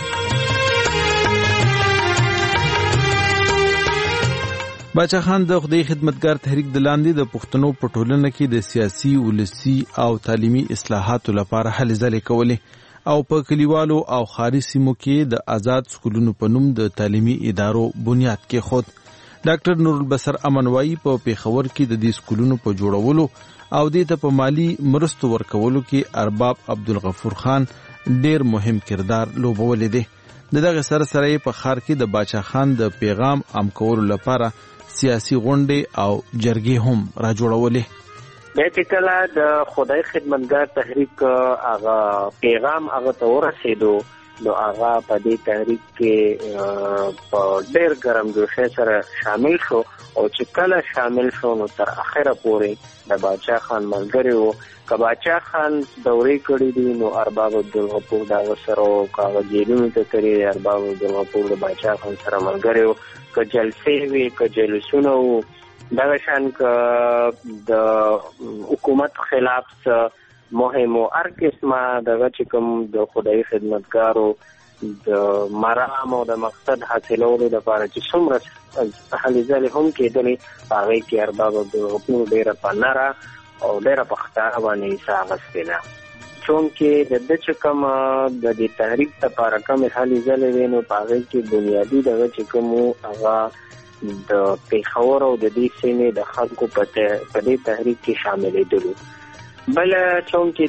باچا خان د خدای خدمتګار تحریک د لاندې د پښتنو په ټولنه کې د سیاسي ولسی او تعلیمي اصلاحاتو لپاره هلې ځلې کولې او په کلیوالو او ښاري سیمو کې د آزاد سکولونو په نوم د تعلیمي ادارو بنیاد کېښود. ډاکټر نورالبصر امن وایي په پیښور کې د دې سکولونو په جوړولو او دې ته په مالی مرستو ورکولو کې ارباب عبدالغفور خان ډېر مهم کردار لوبولی دی. د دغه سره سره په ښار کې د باچا خان د پیغام عام کولو لپاره سیاسي غونډې او جرګې هم را جوړولې. بیا چې کله د خدای خدمتګار تحریک هغه پیغام هغه ته ورسېدو نو هغه په دې تحریک کې په ډېر ګرمجوشۍ سره شامل شو او چې کله شامل شو نو تر اخره پورې د باچا خان ملګری و. که باچا خان دورې کړې دي نو ارباب عبدالغفور د هغه سره و، که هغه جیلونو ته تللی ارباب عبدالغفور د باچا خان سره ملګری و، که جلسې وي که جلسونه وو، دغه شان که د حکومت خلاف مهم و هر قسمه دغه چې کوم د خدای خدمتګارو د مرام او د مقصد حاصلولو لپاره چې څومره هلې ځلې هم کېدلې په هغې کې ارباب عبدالغفور ډېره په نره او ډېره په ښکاره باندې حصه اخیستې ده. چونکې د ده چې کومه د دې تحریک لپاره کومې هلې ځلې وې نو په هغې کې بنیادي دغه چې کوم و هغه د پیښور او د دې سیمې د خلکو په دې تحریک کې شاملېدلو. بله چونکې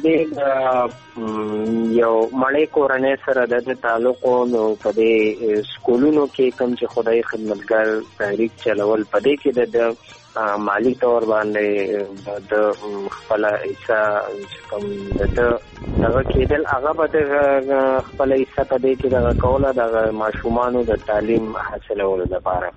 دی یو مړی کورنۍ سره د تعلق نو په دې سکولونو کې کوم چې خدای خدمتګار تحریک چلول په دې کې د مالی طور باندې د خپله حصه چې کوم دغه کېدل هغه به د خپله حصه په دې کې دغه کوله دغه ماشومانو د تعلیم حاصلولو لپاره.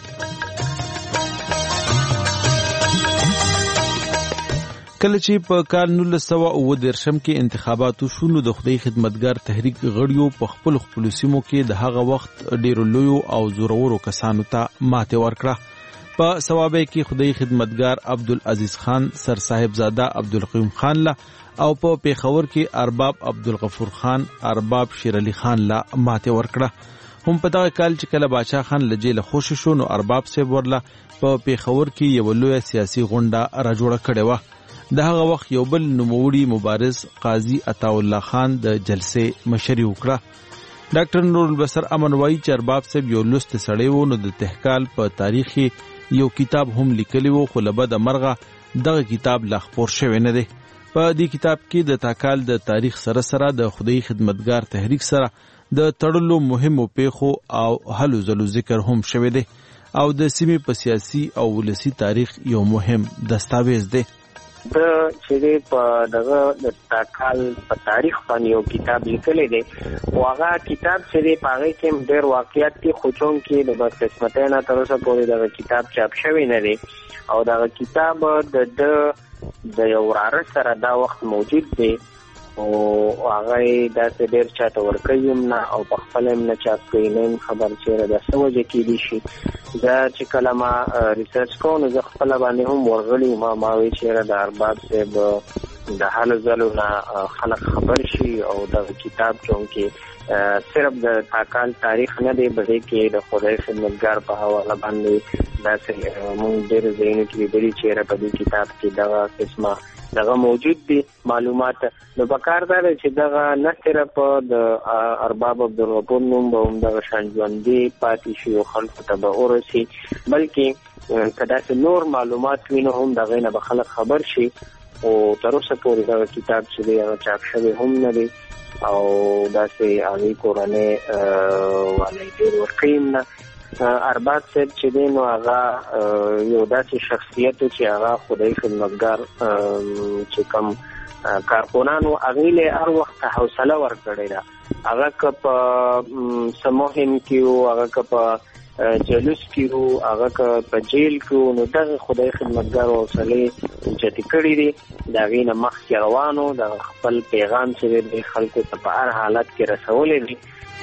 کله چې په کال 1929 کې انتخابات وشو نو د خدای خدمتګار تحریک غړیو په خپل سیمو کې د هغه وخت ډیرو لویو او زورورو کسانو ته ماتې ورکړه. په ثوابه کې خدای خدمتګار عبدالعزیز خان سر صاحبزاده عبدالقیوم خان لا او په پیښور کې ارباب عبدالغفور خان ارباب شیر علي خان لا ماتې ورکړه. هم په دغه کال چې کله باچا خان له جیله خوشی شو نو ارباب صاحب ورله په پیښور کې یو لوی سیاسي غونډه را جوړه کړې وه. د هغه وخت یو بل نوموړي مبارز قاضي عطاالله خان د جلسې مشري وکړه. ډاکټر نورالبصر امن وایي چې ارباب صاحب یو لوست سړی و نو د تحقال په تاریخ یو کتاب هم لیکلی و خو له بده مرغه دغه کتاب لا خپور شوی نه دی. په دې کتاب کې د تاکال د تاریخ سره سره د خدای خدمتګار تحریک سره د تړلو مهمو پیښو او هلو ځلو ذکر هم شوی دی او د سیمې په سیاسي او ولسي تاریخ یو مهم دستاویز دی. د چې په دغه د تاکال په تاریخ باندې یو کتاب لیکلی دی او هغه کتاب چې دی په هغې کې ډېر واقعیت دي خو چونکې د بدقسمتۍ نه تر اوسه پورې دغه کتاب چاپ شوی نه دی او دغه کتاب د یو وراره سره دا وخت موجود دی او هغه داسې ډېر چاته ورکوي هم نه او په خپله هم نه چاپ کوي نه یم خبر چېرې دا څه وجه کیدی شي. دا چې کله ما ریسرچ کوم نو زه خپله باندې هم ورغلی ما وی چېرې د ارباب صاحب د هلو ځلو نه خلک خبر شي او دغه کتاب چونکې صرف د تاکال تاریخ نه دی بلکې کې د خدای خدمتګار په حواله باندې داسې مونږ ډېرو ځایونو کې لیدلي چېرې په دې کتاب کې دغه قسمه دغه موجود دي معلومات. نو پکار دا چې دغه نه صرف د ارباب عبدالغفور نوم به هم دغه شان ژوندي پاتې شي او خلکو ته به ورسي، بلکې که داسې نور معلومات وي نو هم دغې نه به خلک خبر شي. او تر اوسه پورې دغه کتاب چې دی هغه چاپ شوی هم نه دی او داسې هغې کورنۍ والی ډېر ورقیم نه. ارباب صاحب چې دی نو هغه یو داسې شخصیت چې هغه خدای خدمتګار چې کوم کارکنان وو هغې له هر وخت حوصله ورکړې ده. هغه که په څه مهم کې وو، هغه که په جلوس کې وو، هغه که په جیل کې وو، نو دغه خدای خدمتګار حوصلې اوچتې کړي دي. د هغې نه مخکې روان وو، د خپل پیغام چې دی خلکو ته په هر حالت کې رسولی دی.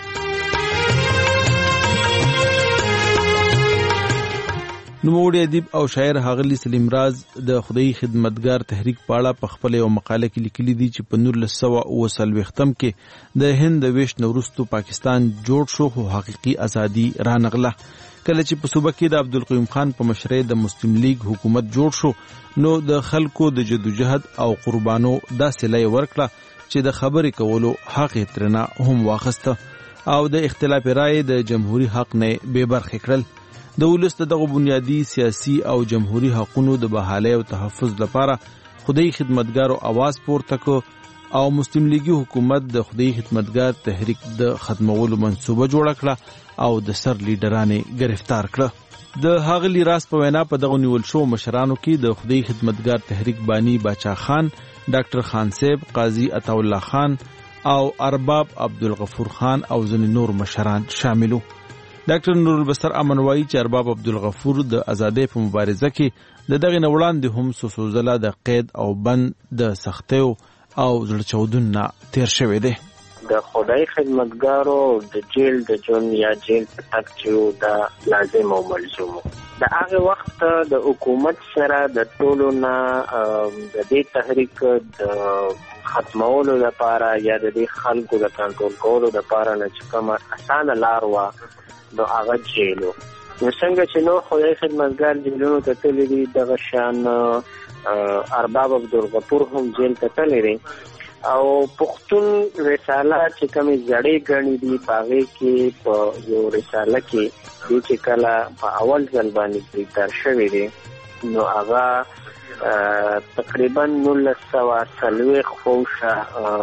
نوموړي ادیب او شاعر ښاغلي سلیم راز د خدای خدمتګار تحریک په اړه په خپله یوه مقاله کې لیکلي دي چې په 1940 کې د هند د ویش نه وروستو پاکستان جوړ شو خو حقیقي ازادي رانغله. کله چې په صوبه کې د عبدالقیوم خان په مشرۍ د مسلم لیگ حکومت جوړ شو نو د خلکو د جدوجهد او قربانو داسې لای ورکړه چې د خبرې کولو حق یې ترنه هم واخسته او د اختلاف رائے د جمهوریت حق نه بې برخې کړل. د ولس دغه بنیادی سیاسي او جمهوری حقوقو د بحالۍ او تحفظ لپاره خدای خدمتګارو आवाज پورته کو او مسلم لیگي حکومت د خدای خدمتګار تحریک د ختمولو منصوبه جوړ کړه او د سر لیډرانې گرفتار کړه. د ښاغلي راز په وینا په دغه نیول شو مشرانو کې د خدای خدمتګار تحریک بانی باچا خان، ډاکټر خان صاحب، قاضي عطا الله خان او ارباب عبدالغفور خان او ځینې نور مشران شاملو. ډاکټر نور البصر امن وایي چې ارباب عبدالغفور د ازادۍ په مبارزه کې د دغې نه وړاندې هم څو ځله د قید او بند د سختیو او زړه چاودون نه تیر شوی دی. د خدای خدمتګارو د جیل د ژوند یا جیل په تګ چې دا لازم او ملزوم د هغه وخت د حکومت سره د ټولو نه د دې تحریک د ختمولو لپاره یا د دې خلکو د کنټرول کولو لپاره نه چې کومه اسانه لار وه نو هغه جیلو. نو څنګه چې نو خدای خدمتګار جیلونو ته تللی دي دغه شان ارباب عبدالغفور هم جیل ته تللی دی او پښتون رساله چې کومې زړې ګڼې دي په هغې کې په یو رساله کې دی چې کله په اول ځل باندې ګرفتار شوی دی نو هغه تقریبا 1940 فوشه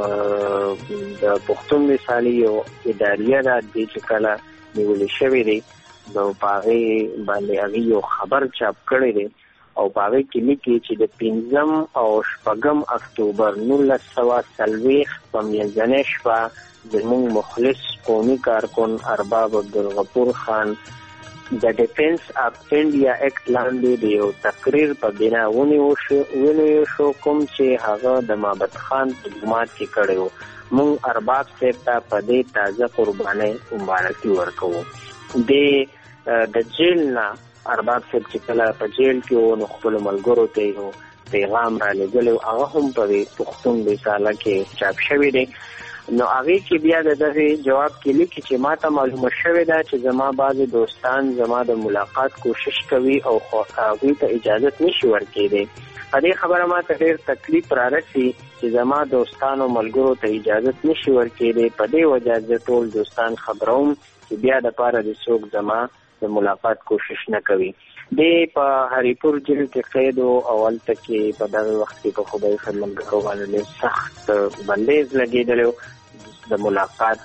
د پښتون رسالې یو اداریه ده دی چې کله نیولې شوی دی نو په هغې باندې هغې یو خبر چاپ کړی دی او په هغې کې لیکي چې د 5 او 6 اکتوبر 1940 په منځنۍ شپه زموږ مخلص قومي کارکن ارباب عبدالغفور خان د ډیفنس اف انډیا اکټ لاندې د یو تقریر په بنا ونیول شو کوم چې هغه د مابد خان په جومات کې کړی و. موږ ارباب صاحب ته په دې تازه قربانۍ مبارکي ورکوو. د جیل نه ارباب صاحب چې کله په جیل کې و نو خپلو ملګرو ته یو پیغام را لېږلی و هغه هم په پښتون رساله کې چاپ شوی دی. نو هغې کې بیا د دغې جواب کې لیکي چې ما ته معلومه شوې ده چې زما بعضې دوستان زما د ملاقات کوشش کوي او هغوی ته اجازت نشي ورکېدی. په دې خبره ما ته ډېر تکلیف را رسي چې زما دوستانو ملګرو ته اجازت نشي ورکېدی. په دې وجه زه ټول دوستان خبروم چې بیا دپاره د څوک زما د ملاقات کوشش نه کوي. دی په هریپور جیل کې قید و او هلته کې په دغه وخت کې په خدای خدمتګارو باندې سخت بندیز لګېدلی و د ملاقات.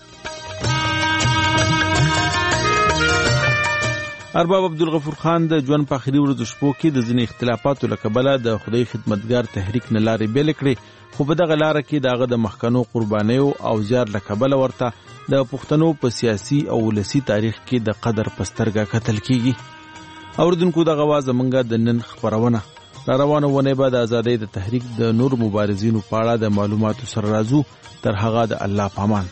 ارباب عبدالغفور خان د ژوند په اخري ورځو شپو کې د ځینې اختلافاتو له کبله د خدای خدمتګار تحریک نه لارې بېلې کړې خو په دغه لاره کې د هغه د مخکنو قربانیو او زیار له کبله ورته د پښتنو په سیاسي او ولسي تاریخ کې د قدر په سترګه کتل کیږي. اوریدونکو دغه آواز زمونږ د نن خپرونه را روانه ونې به د ازادۍ د تحریک د نور مبارزینو په اړه د معلوماتو سره راځو. تر هغه د الله پامان.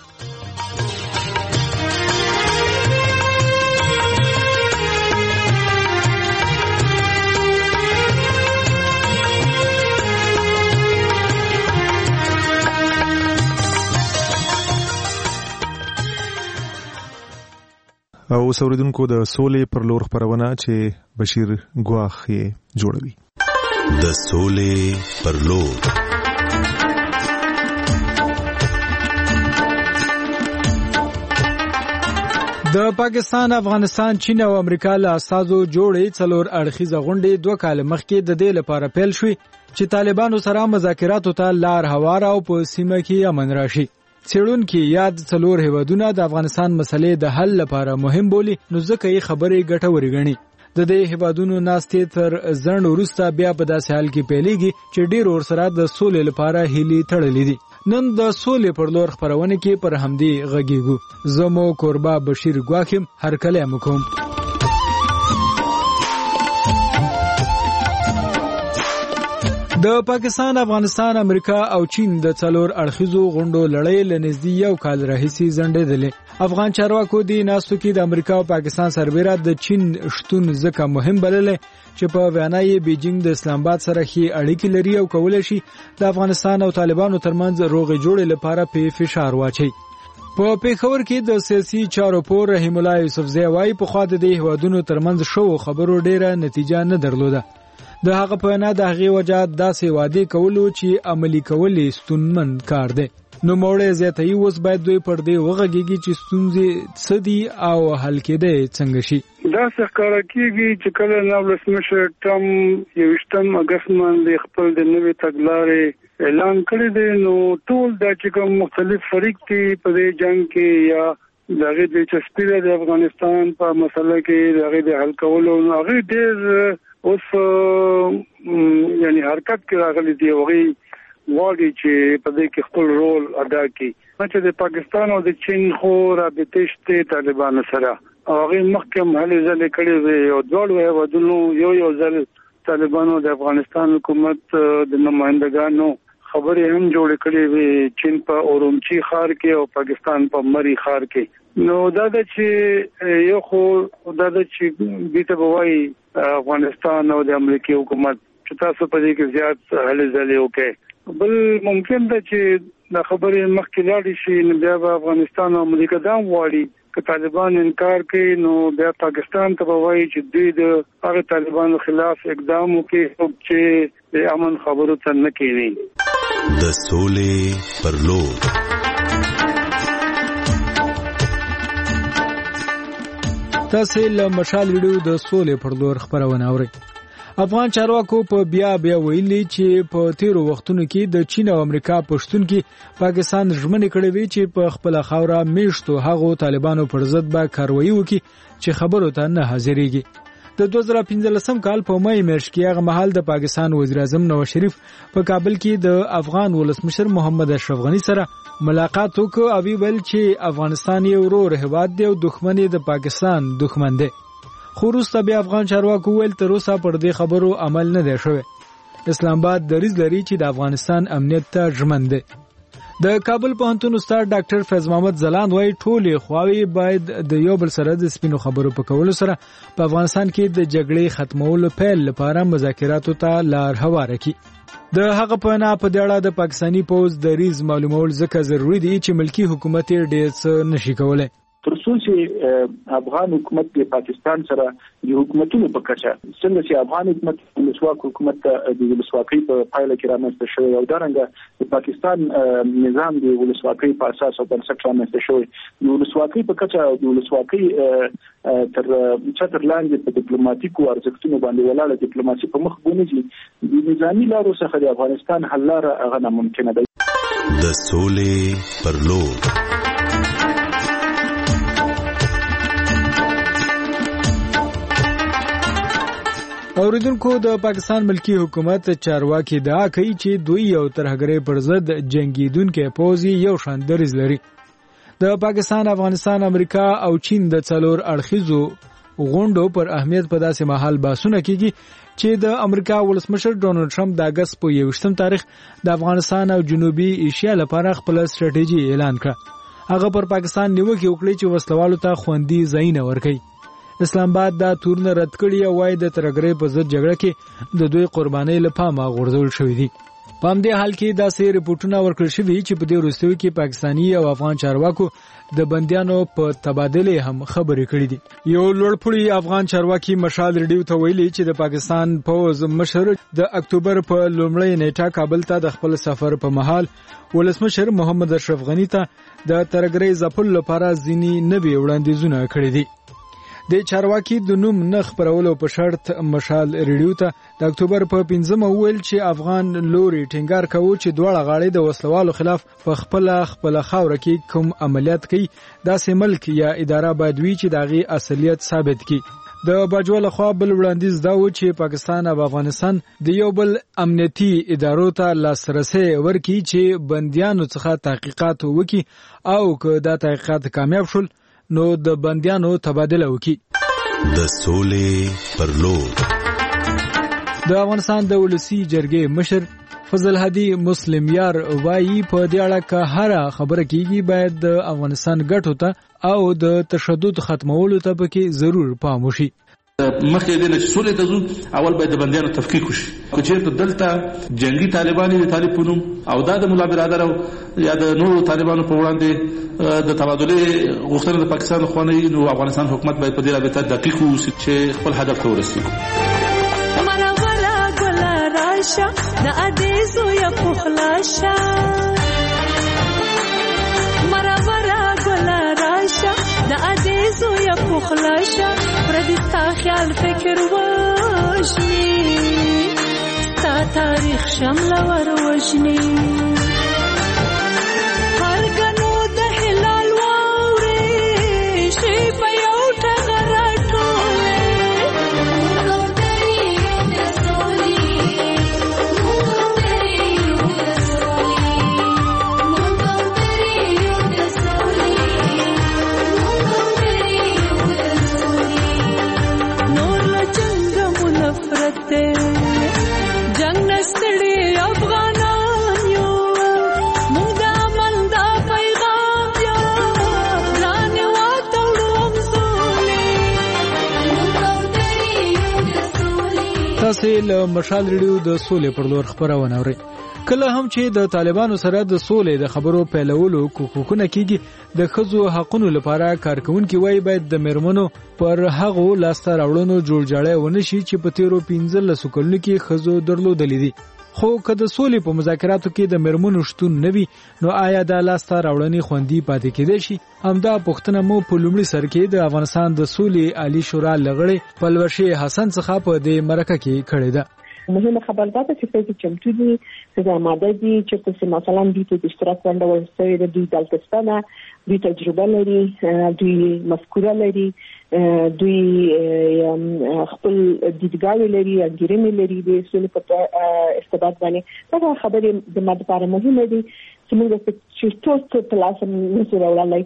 او اوریدونکو د سولې پر لور خپرونه چې بشیر ګواخ یې جوړوي. د سولې پر لور. د پاکستان، افغانستان، چین او امریکا له اساسو جوړې څلور اړخیزه غونډې 2 کال مخکې د دې لپاره پیل شوې چې طالبانو سره مذاکراتو ته لار هواره او په سیمه کې امن راشي. څېړونکي یاد څلور هیوادونه د افغانستان مسلې د حل لپاره مهم بولي، نو ځکه یې خبرې ګټورې ګڼي. د دې هیوادونو ناستې تر ځنډ وروسته بیا په داسې حال کې پیلېږي چې ډېر ورسره د سولې لپاره هیلې تړلې دي. نن د سولې پر لور خبرونه کې پر همدې غږیږو. زمو قربا بشیر ګواکم هر کله مکوم. د پاکستان، افغانستان، امریکا او چین د څلور اړخیزو غونډو لړۍ لنږدې 1 کال راهیسې ځنډېدلې. افغان چارواکو د ناستو کې د امریکا او پاکستان سربېره د چین شتون ځکه مهم بللې چې په وینا یې بیجینګ د اسلام آباد سره ښې اړیکې لري او کولای شي د افغانستان او طالبانو ترمنځ روغې جوړې لپاره په فشار واچي. په پیښور کې د سیاسي چارو پور رحیم الله یوسفزی وايي په خوا د دې هیوادونو ترمنځ شو خبرو ډیره نتیجه نه درلوده. د هغه په وینا د هغې وجه داسې وعدې کولو چې عملي کول یې ستونمن کار دی. نو موړی زیاتوي اوس باید دوی پر دې وغږیږي چې ستونزې څه دي او حل کېدی څنګه شي. داسې ښکاره کېږي چې کله نایب ولسمشر ټرمپ 21 اګست باندې خپل د نوې تګلارې اعلان کړی دی، نو ټول دا چې کوم مختلف فریق دي په دې جنگ کې یا دغه د دلچسپي د افغانستان په مسله کې دغه د حل کولو هغه ډېر اوس یعنی حرکت کې راغلي دی او واړي چې په دې کې خپل رول ادا کړي. چې د پاکستان او د چین خو رابطه شته طالبانو سره هغه مخکې هلې ځلې کړې وي او دواړو هیوادونو یو ځل طالبانو د افغانستان حکومت د نمائندګانو خبرې هم جوړې کړې وي، چین په اورمچی ښار کې او پاکستان په مری ښار کې. نو دا د چې یو خو دا د چې بیت بوای افغانستان او د امریکای حکومت چې تاسو په دې کې زیات هلې ځلې وکړي، بل ممکن ده چې د خبرې مخکې لاړې شي نو بیا افغانستان او امریکا دا واړي که طالبان انکار کوي نو بیا پاکستان ته وایي چې دوی د هغه طالبانو خلاف اقدام وکړي چې د امن خبرو ته نه کېني. د سولې پر لور. تاسو له مشال ویډیو د سولې پر لور خبرونه اورئ. افغان چارواکو په بیا ویلي چې په تیرو وختونو کې د چین او امریکا پښتون کې پاکستان ژمنې کړې وي چې په خپل خاوره میشتو هغو طالبانو پر ضد به کاروایی وکړي چې خبرو ته نه حاضرېږي. د 2015 کال په مې میاشت کې هغه مهال د پاکستان وزیر اعظم نواز شریف په کابل کې د افغان ولسمشر محمد اشرف غنی سره ملاقات وکړ او ویل چې افغانستان یو ورور هیواد دی او دښمن د پاکستان دښمن دی. خو وروسته بیا افغان چارواکو ویل تر اوسه پر دې خبرو عمل نه دی شوی. اسلام آباد دریځ لري چې د افغانستان امنیت ته ژمن دی. د کابل پوهنتون استاد ډاکټر فیض محمد زلاند وايي ټولې خواوې باید د یو بل سره د سپینو خبرو په کولو سره په افغانستان کې د جګړې ختمولو پیل لپاره مذاکراتو ته لار هواره کړي. د هغه په وینا په دې اړه د پاکستاني پوز دریځ معلومول ځکه ضروري دي چې ملکی حکومت یې ډېر څه نشي کولای. تر څو چې افغان حکومت د پاکستان سره د حکومتونو په کچه څنګه چې افغان حکومت ولسواک حکومت د ولسواکۍ په پایله کې رامنځته شوی او دارنګه د پاکستان نظام د ولسواکۍ په اساس او بنسټ رامنځته شوی، د ولسواکۍ په کچه د ولسواکۍ تر چتر لاندې په ډیپلوماټیکو ارزښتونو باندې ولاړه ډیپلوماسي په مخ بونیږي، د نظامی لارو څخه د افغانستان حل لاره هغه ناممکنه ده. د سولې پر لور. اوریدونکو د پاکستان ملکی حکومت چارواکي ادعا کوي چې دوی یو ترهګرۍ پر ضد جنگیدونکو پوځي یو شان دریځ لري. د پاکستان، افغانستان، امریکا او چین د څلور اړخیزو غونډو پر اهمیت په داسې مهال بحثونه کیږي چې د امریکا ولسمشر ډونالد ټرمپ د اگست په 21 تاریخ د افغانستان او جنوبي ایشیا لپاره خپل ستراتیژي اعلان کړ. هغه پر پاکستان نیوکه وکړه چې وسلوالو ته خوندي ځایونه ورکړي. اسلام آباد دا تورن رد کړی او وايي د ترهګرۍ په ضد جګړه کې د دوی قربانۍ له پامه غورځول شوې دي. په همدې حال کې داسې رپورټونه ورکړل شوي چې په دې وروستیو کې پاکستاني او افغان چارواکو د بندیانو په تبادله هم خبرې کړې دي. یو لوړپوړی افغان چارواکي مشال ریډیو ته ویلي چې د پاکستان پوځ مشر د اکتوبر په لومړۍ نیټه کابل ته د خپل سفر په مهال ولسمشر محمد اشرف غنی ته د ترګری ځپل لپاره ځینې نوي وړاندیزونه کړي دي. د چارواکي د نوم نه خبرولو په شرط مشال ریډیو ته د اکتوبر په 15 ویل چې افغان لوري ټینګار کوي چې دواړه غاړې د وسلوالو خلاف په خپل خاور کې کوم عملیات کوي داسې ملک یا اداره باید وي چې دغه اصلیت ثابت کړي. د باجوال خو بل وړاندیز دا و چې پاکستان او افغانستان د یو بل امنیتي ادارو ته لاسرسي ورکړي چې بنديانو څخه تحقیقات وکړي او که دا تحقیقات کامیاب شول نو د بندیانو تبادله وکړي. د سولې پر لور د افغانستان د ولسی جرګې مشر فضل هادي مسلم یار وایي په دې اړه که هر خبره کیږي باید د افغانستان ګټو ته او د تشدد ختمولو ته پکې ضرور پام وشي. مخکې د سولې ته ځو اول باید د بندیانو تفکیک وشي. که چېرته دلته جنگي طالبان د طالب په نوم او دا د ملا برادر یا د نورو طالبانو په وړاندې د تبادله غوښتنه د پاکستان خو نه نو افغانستان حکومت باید په دې رابطه دقیق اوسي چې خپل هدف ته ورسیږي. د ادیزو یا پخلاشا مرابرا ګل راشا د ادیزو یا پخلاشا پردستا خیال فکر وژني ستا تاریخ شمل ور وژني هرګنو د هلال واوري شي په یو ټغر تاسو له مشال ریډیو د سولې پر لور خبرونه اورئ. کله هم چې د طالبانو سره د سولې د خبرو پیلولو کوکونه کیږي د خزو حقونو لپاره کارکونکو وای باید د مرمنو پر هغه لاسته راوړنو جوړجاړی ونشي چې په تیرو 15 کلونو کې خزو درلودلې دي. خو که د سولې په مذاکراتو کې د مرمنو شتون نوي نو آیا د لاسته راوړنې خوندي پاتې کېدای شي؟ همدا پوښتنه مو په لومړي سر کې د افغانستان د سولې عالی شورا لغړی پلوشي حسن څخه په دې مرکه کې کړی ده. مهمه خبر ده چې څه چمتو دي چې آماده دي چې څه مثلا د اشتراک ونده ورسوي د دوی دلتستانه دوی تجربه لري دوی مفکوره لري دوی خپل دیدګاوې لري انګیرنې لري د سولې په استفاده باندې دا خبرې د ماده لپاره مهمه دي چې موږ چې ټول په لاس مسوره ولای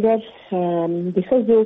مګر د خزو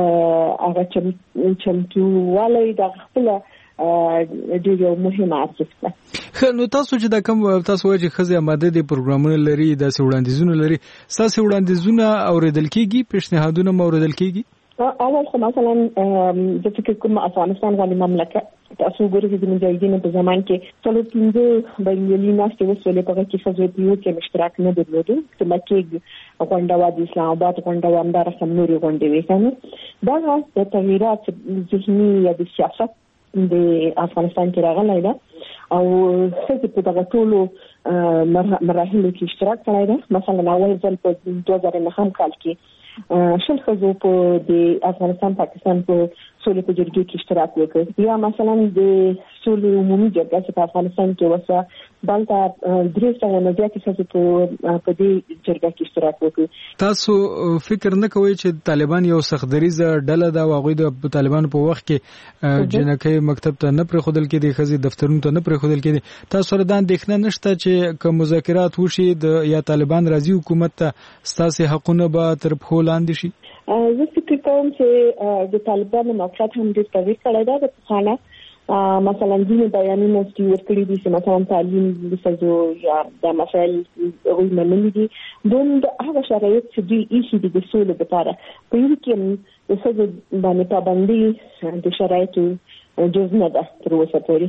هغه چمتو والي د خپل ډیره مهمه اساسه. نو تاسو چې دا کوم تاسو وایي چې خزه آماده دي پروګرامونه لري د وړاندیزونه لري تاسو وړاندیزونه اوریدل کیږي پیشنهادونه اوریدل کیږي؟ اول خو مثلا د فکر کوم افغانستان غوښتل مملکت تاسو ګورئ چې د مجاهدینو په زمان کې څلور 15 بینالمللي ناشته وسولې په کې خزو دیو کې اشتراک نه درلودو چې مکه غونډه د اسلام آباد غونډه همدار سم نوري غونډې وکړي دا د تغیرات ذهني یا د سیاست د افغانستان کې راغلی ده او څه په دغه ټولو مراحلو کې اشتراک کړی ده. مثلا اول ځل په 2009 کال کې شل خزو په د افغانستان پاکستان په سولې په جرګې کې اشتراک وکړ یا مثلا د سولې عمومي جرګه چې په افغانستان کې وسه دلته درېسته نه زیاتې خزو په دې جرګه کې اشتراک وکړ. تاسو فکر نه کوئ چې طالبان یو سختدریزه ډله ده او هغوی د طالبانو په وخت کې جنکۍ مکتب ته نه پرېښودل کېدی ښځې دفترونو ته نه پرېښودل کېدی تاسو سره دا اندېښنه نشته چې که مذاکرات وشي یا طالبان راځي حکومت ته ستاسې حقونه به تر پښو لاندې شي؟ زه فکر کوم چې د طالبانو موقعیت هم ډېر قوي کړی ده د پخوانه مثلا ځینې بیانونه چې ورکړي دي چې مثلا تعلیم د ښځو یا د مسایل هغوی منلي دي د هغه شرایط چې دوی ایښي دي د سولې لپاره په یوه کې د ښځو باندې پابندي د شرایطو جز نه ده تر اوسه پورې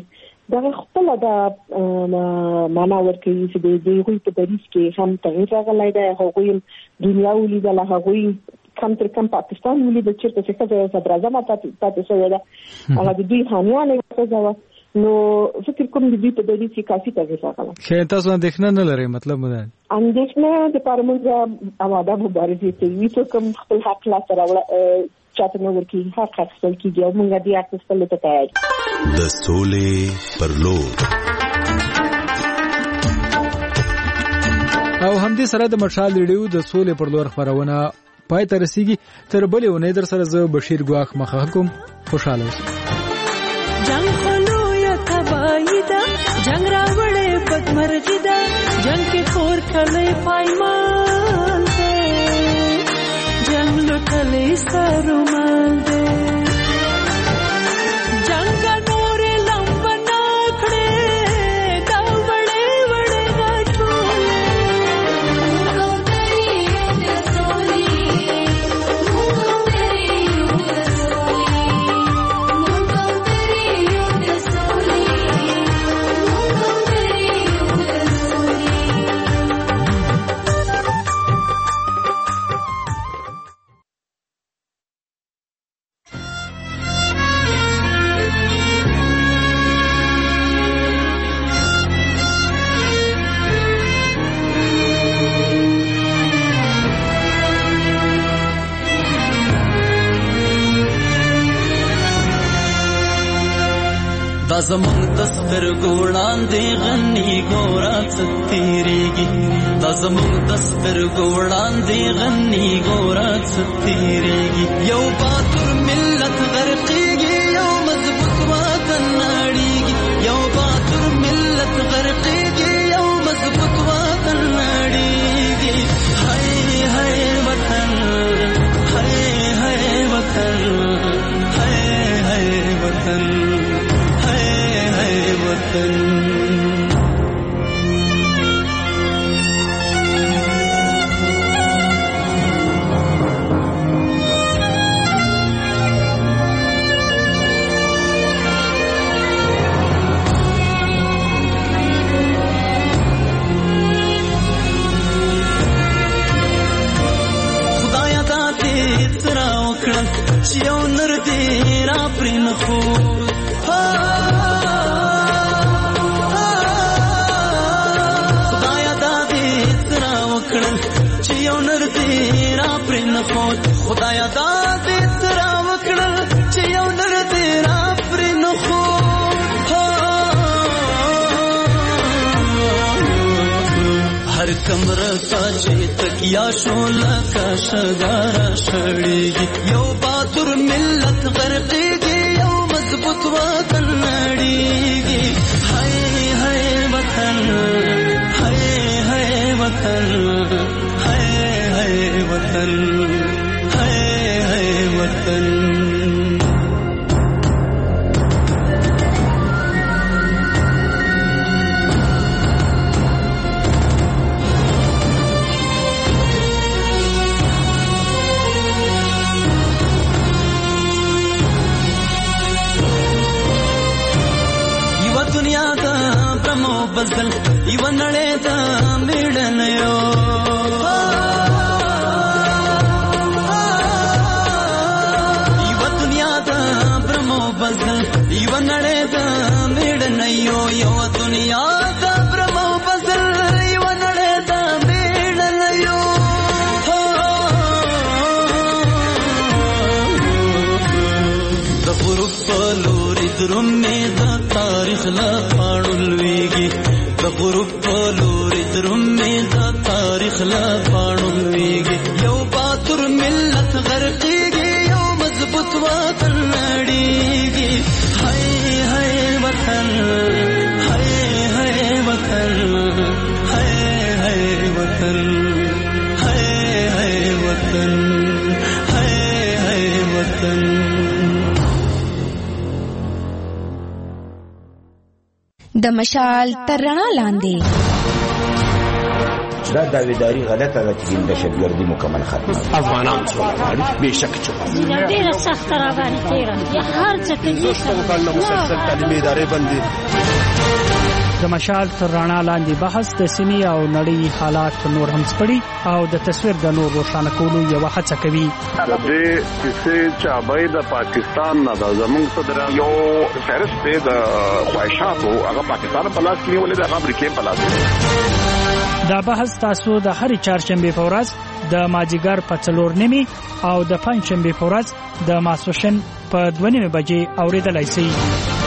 دا خپل د معنا ورکوي چې د دوی په دریس کې هم تغیر راغلی دی. هغوی دنیا ولیدله، هغوی کم تر کم پاکستان ولید چې څه څه صدر اعظم پاتې شوی ده، هغه د دوی حامیان وځو. نو فکر کوم د دې په دریس کې کافي تغیر راغلی. خیر تاسو اندېښنه نه لرئ؟ مطلب مده اندېښنه د پارلمان اواده مبارزه کوي چې کوم خپل حق لا سره چاته نو ورکی حق خپل کیږي او موږ دې حق خپل ته تیار د سولې پر لور. او همدې سره د مشال ریډیو د سولې پر لور خبرونه پای ته رسیږي. تر بلې ونې در سره زه بشیر ګواخ مخه کوم. خوشاله اوسئ. جنگ خلو یا تباہی دا، جنگ راوڑے بدمرغی دا، جنگ کے خور کھلے پائمان دے، جنگ لٹھلے سرومان دے، جنگ کا نور لمبا ناکھڑے دا وڑے وڑے گاٹھولے مونگو تری یوگ سولی، مونگو تری یوگ سولی، مونگو تری یوگ سولی، مونگو تری یوگ سولی. دا زمونږ د سترګو وړاندې غني ګوره څه تېرېږي، دا زمونږ د سترګو وړاندې غني ګوره څه تېرېږي. یو باتور ملت غرقېږي، یو مضبوط وطن نړېږي، یو باتور ملت غرقېږي، یو مضبوط وطن نړېږي. هی هی وطن، هی هی وطن، هی هی وطن، خدایا دا دې ترا وکړه چې یو نر دې را پرې نه خو خدایا دا دې ترا وکړه چې یو نر دې را پرې نه خو هر کمره تا چې تکیا شو لکه شګاره شړېږي، یو باتور ملت غرقېږي، یو مضبوط وطن نړېږي. هی هی وطن، هی هی وطن، هی هی وطن، وطن. یو دنیا دا برمو بزل، یو نړۍ دا میړنیو، یو نړۍ دا میړنیو، یو دنیا دا برمو بزل، یو نړۍ دا میړنیو. د غروب په لوري درومې د تاریخ له پاڼو لویږي، د غروب په لوري درومې د تاریخ له پاڼو لویږي. یو باتور ملت غرقېږي، یو مضبوط وطن نړېږي. هی هی وطن، هی هی وطن، هی هی وطن، هی هی وطن، هی هی وطن. د مشال تر رڼا لاندې دا داویداری غلطه ده چې دهشتګردي مکمل ختمه افغانان څومره بېشک چوکه ډېره سخته را باندې تېره یا هر څه کوي مسلسل تعلیمي ادارې بندي د مشال تر رڼا لاندې بحث د سیمې او نړۍ حالات نور هم سپړي او د تصویر د نور روښانه کولو یو هڅه کوي. د دې کیسې چابای د پاکستان نه د زموږ صدر یو فهرست دی د خواهشاتو هغه پاکستان په لاس کې ولې د امریکا په لاس کې. دا بحث تاسو د هرې چهارشنبه په ورځ د مازیګر په 4:30 او د پنځشنبه په ورځ د ماسوشن په 2:30 بجې اوریدلای شئ.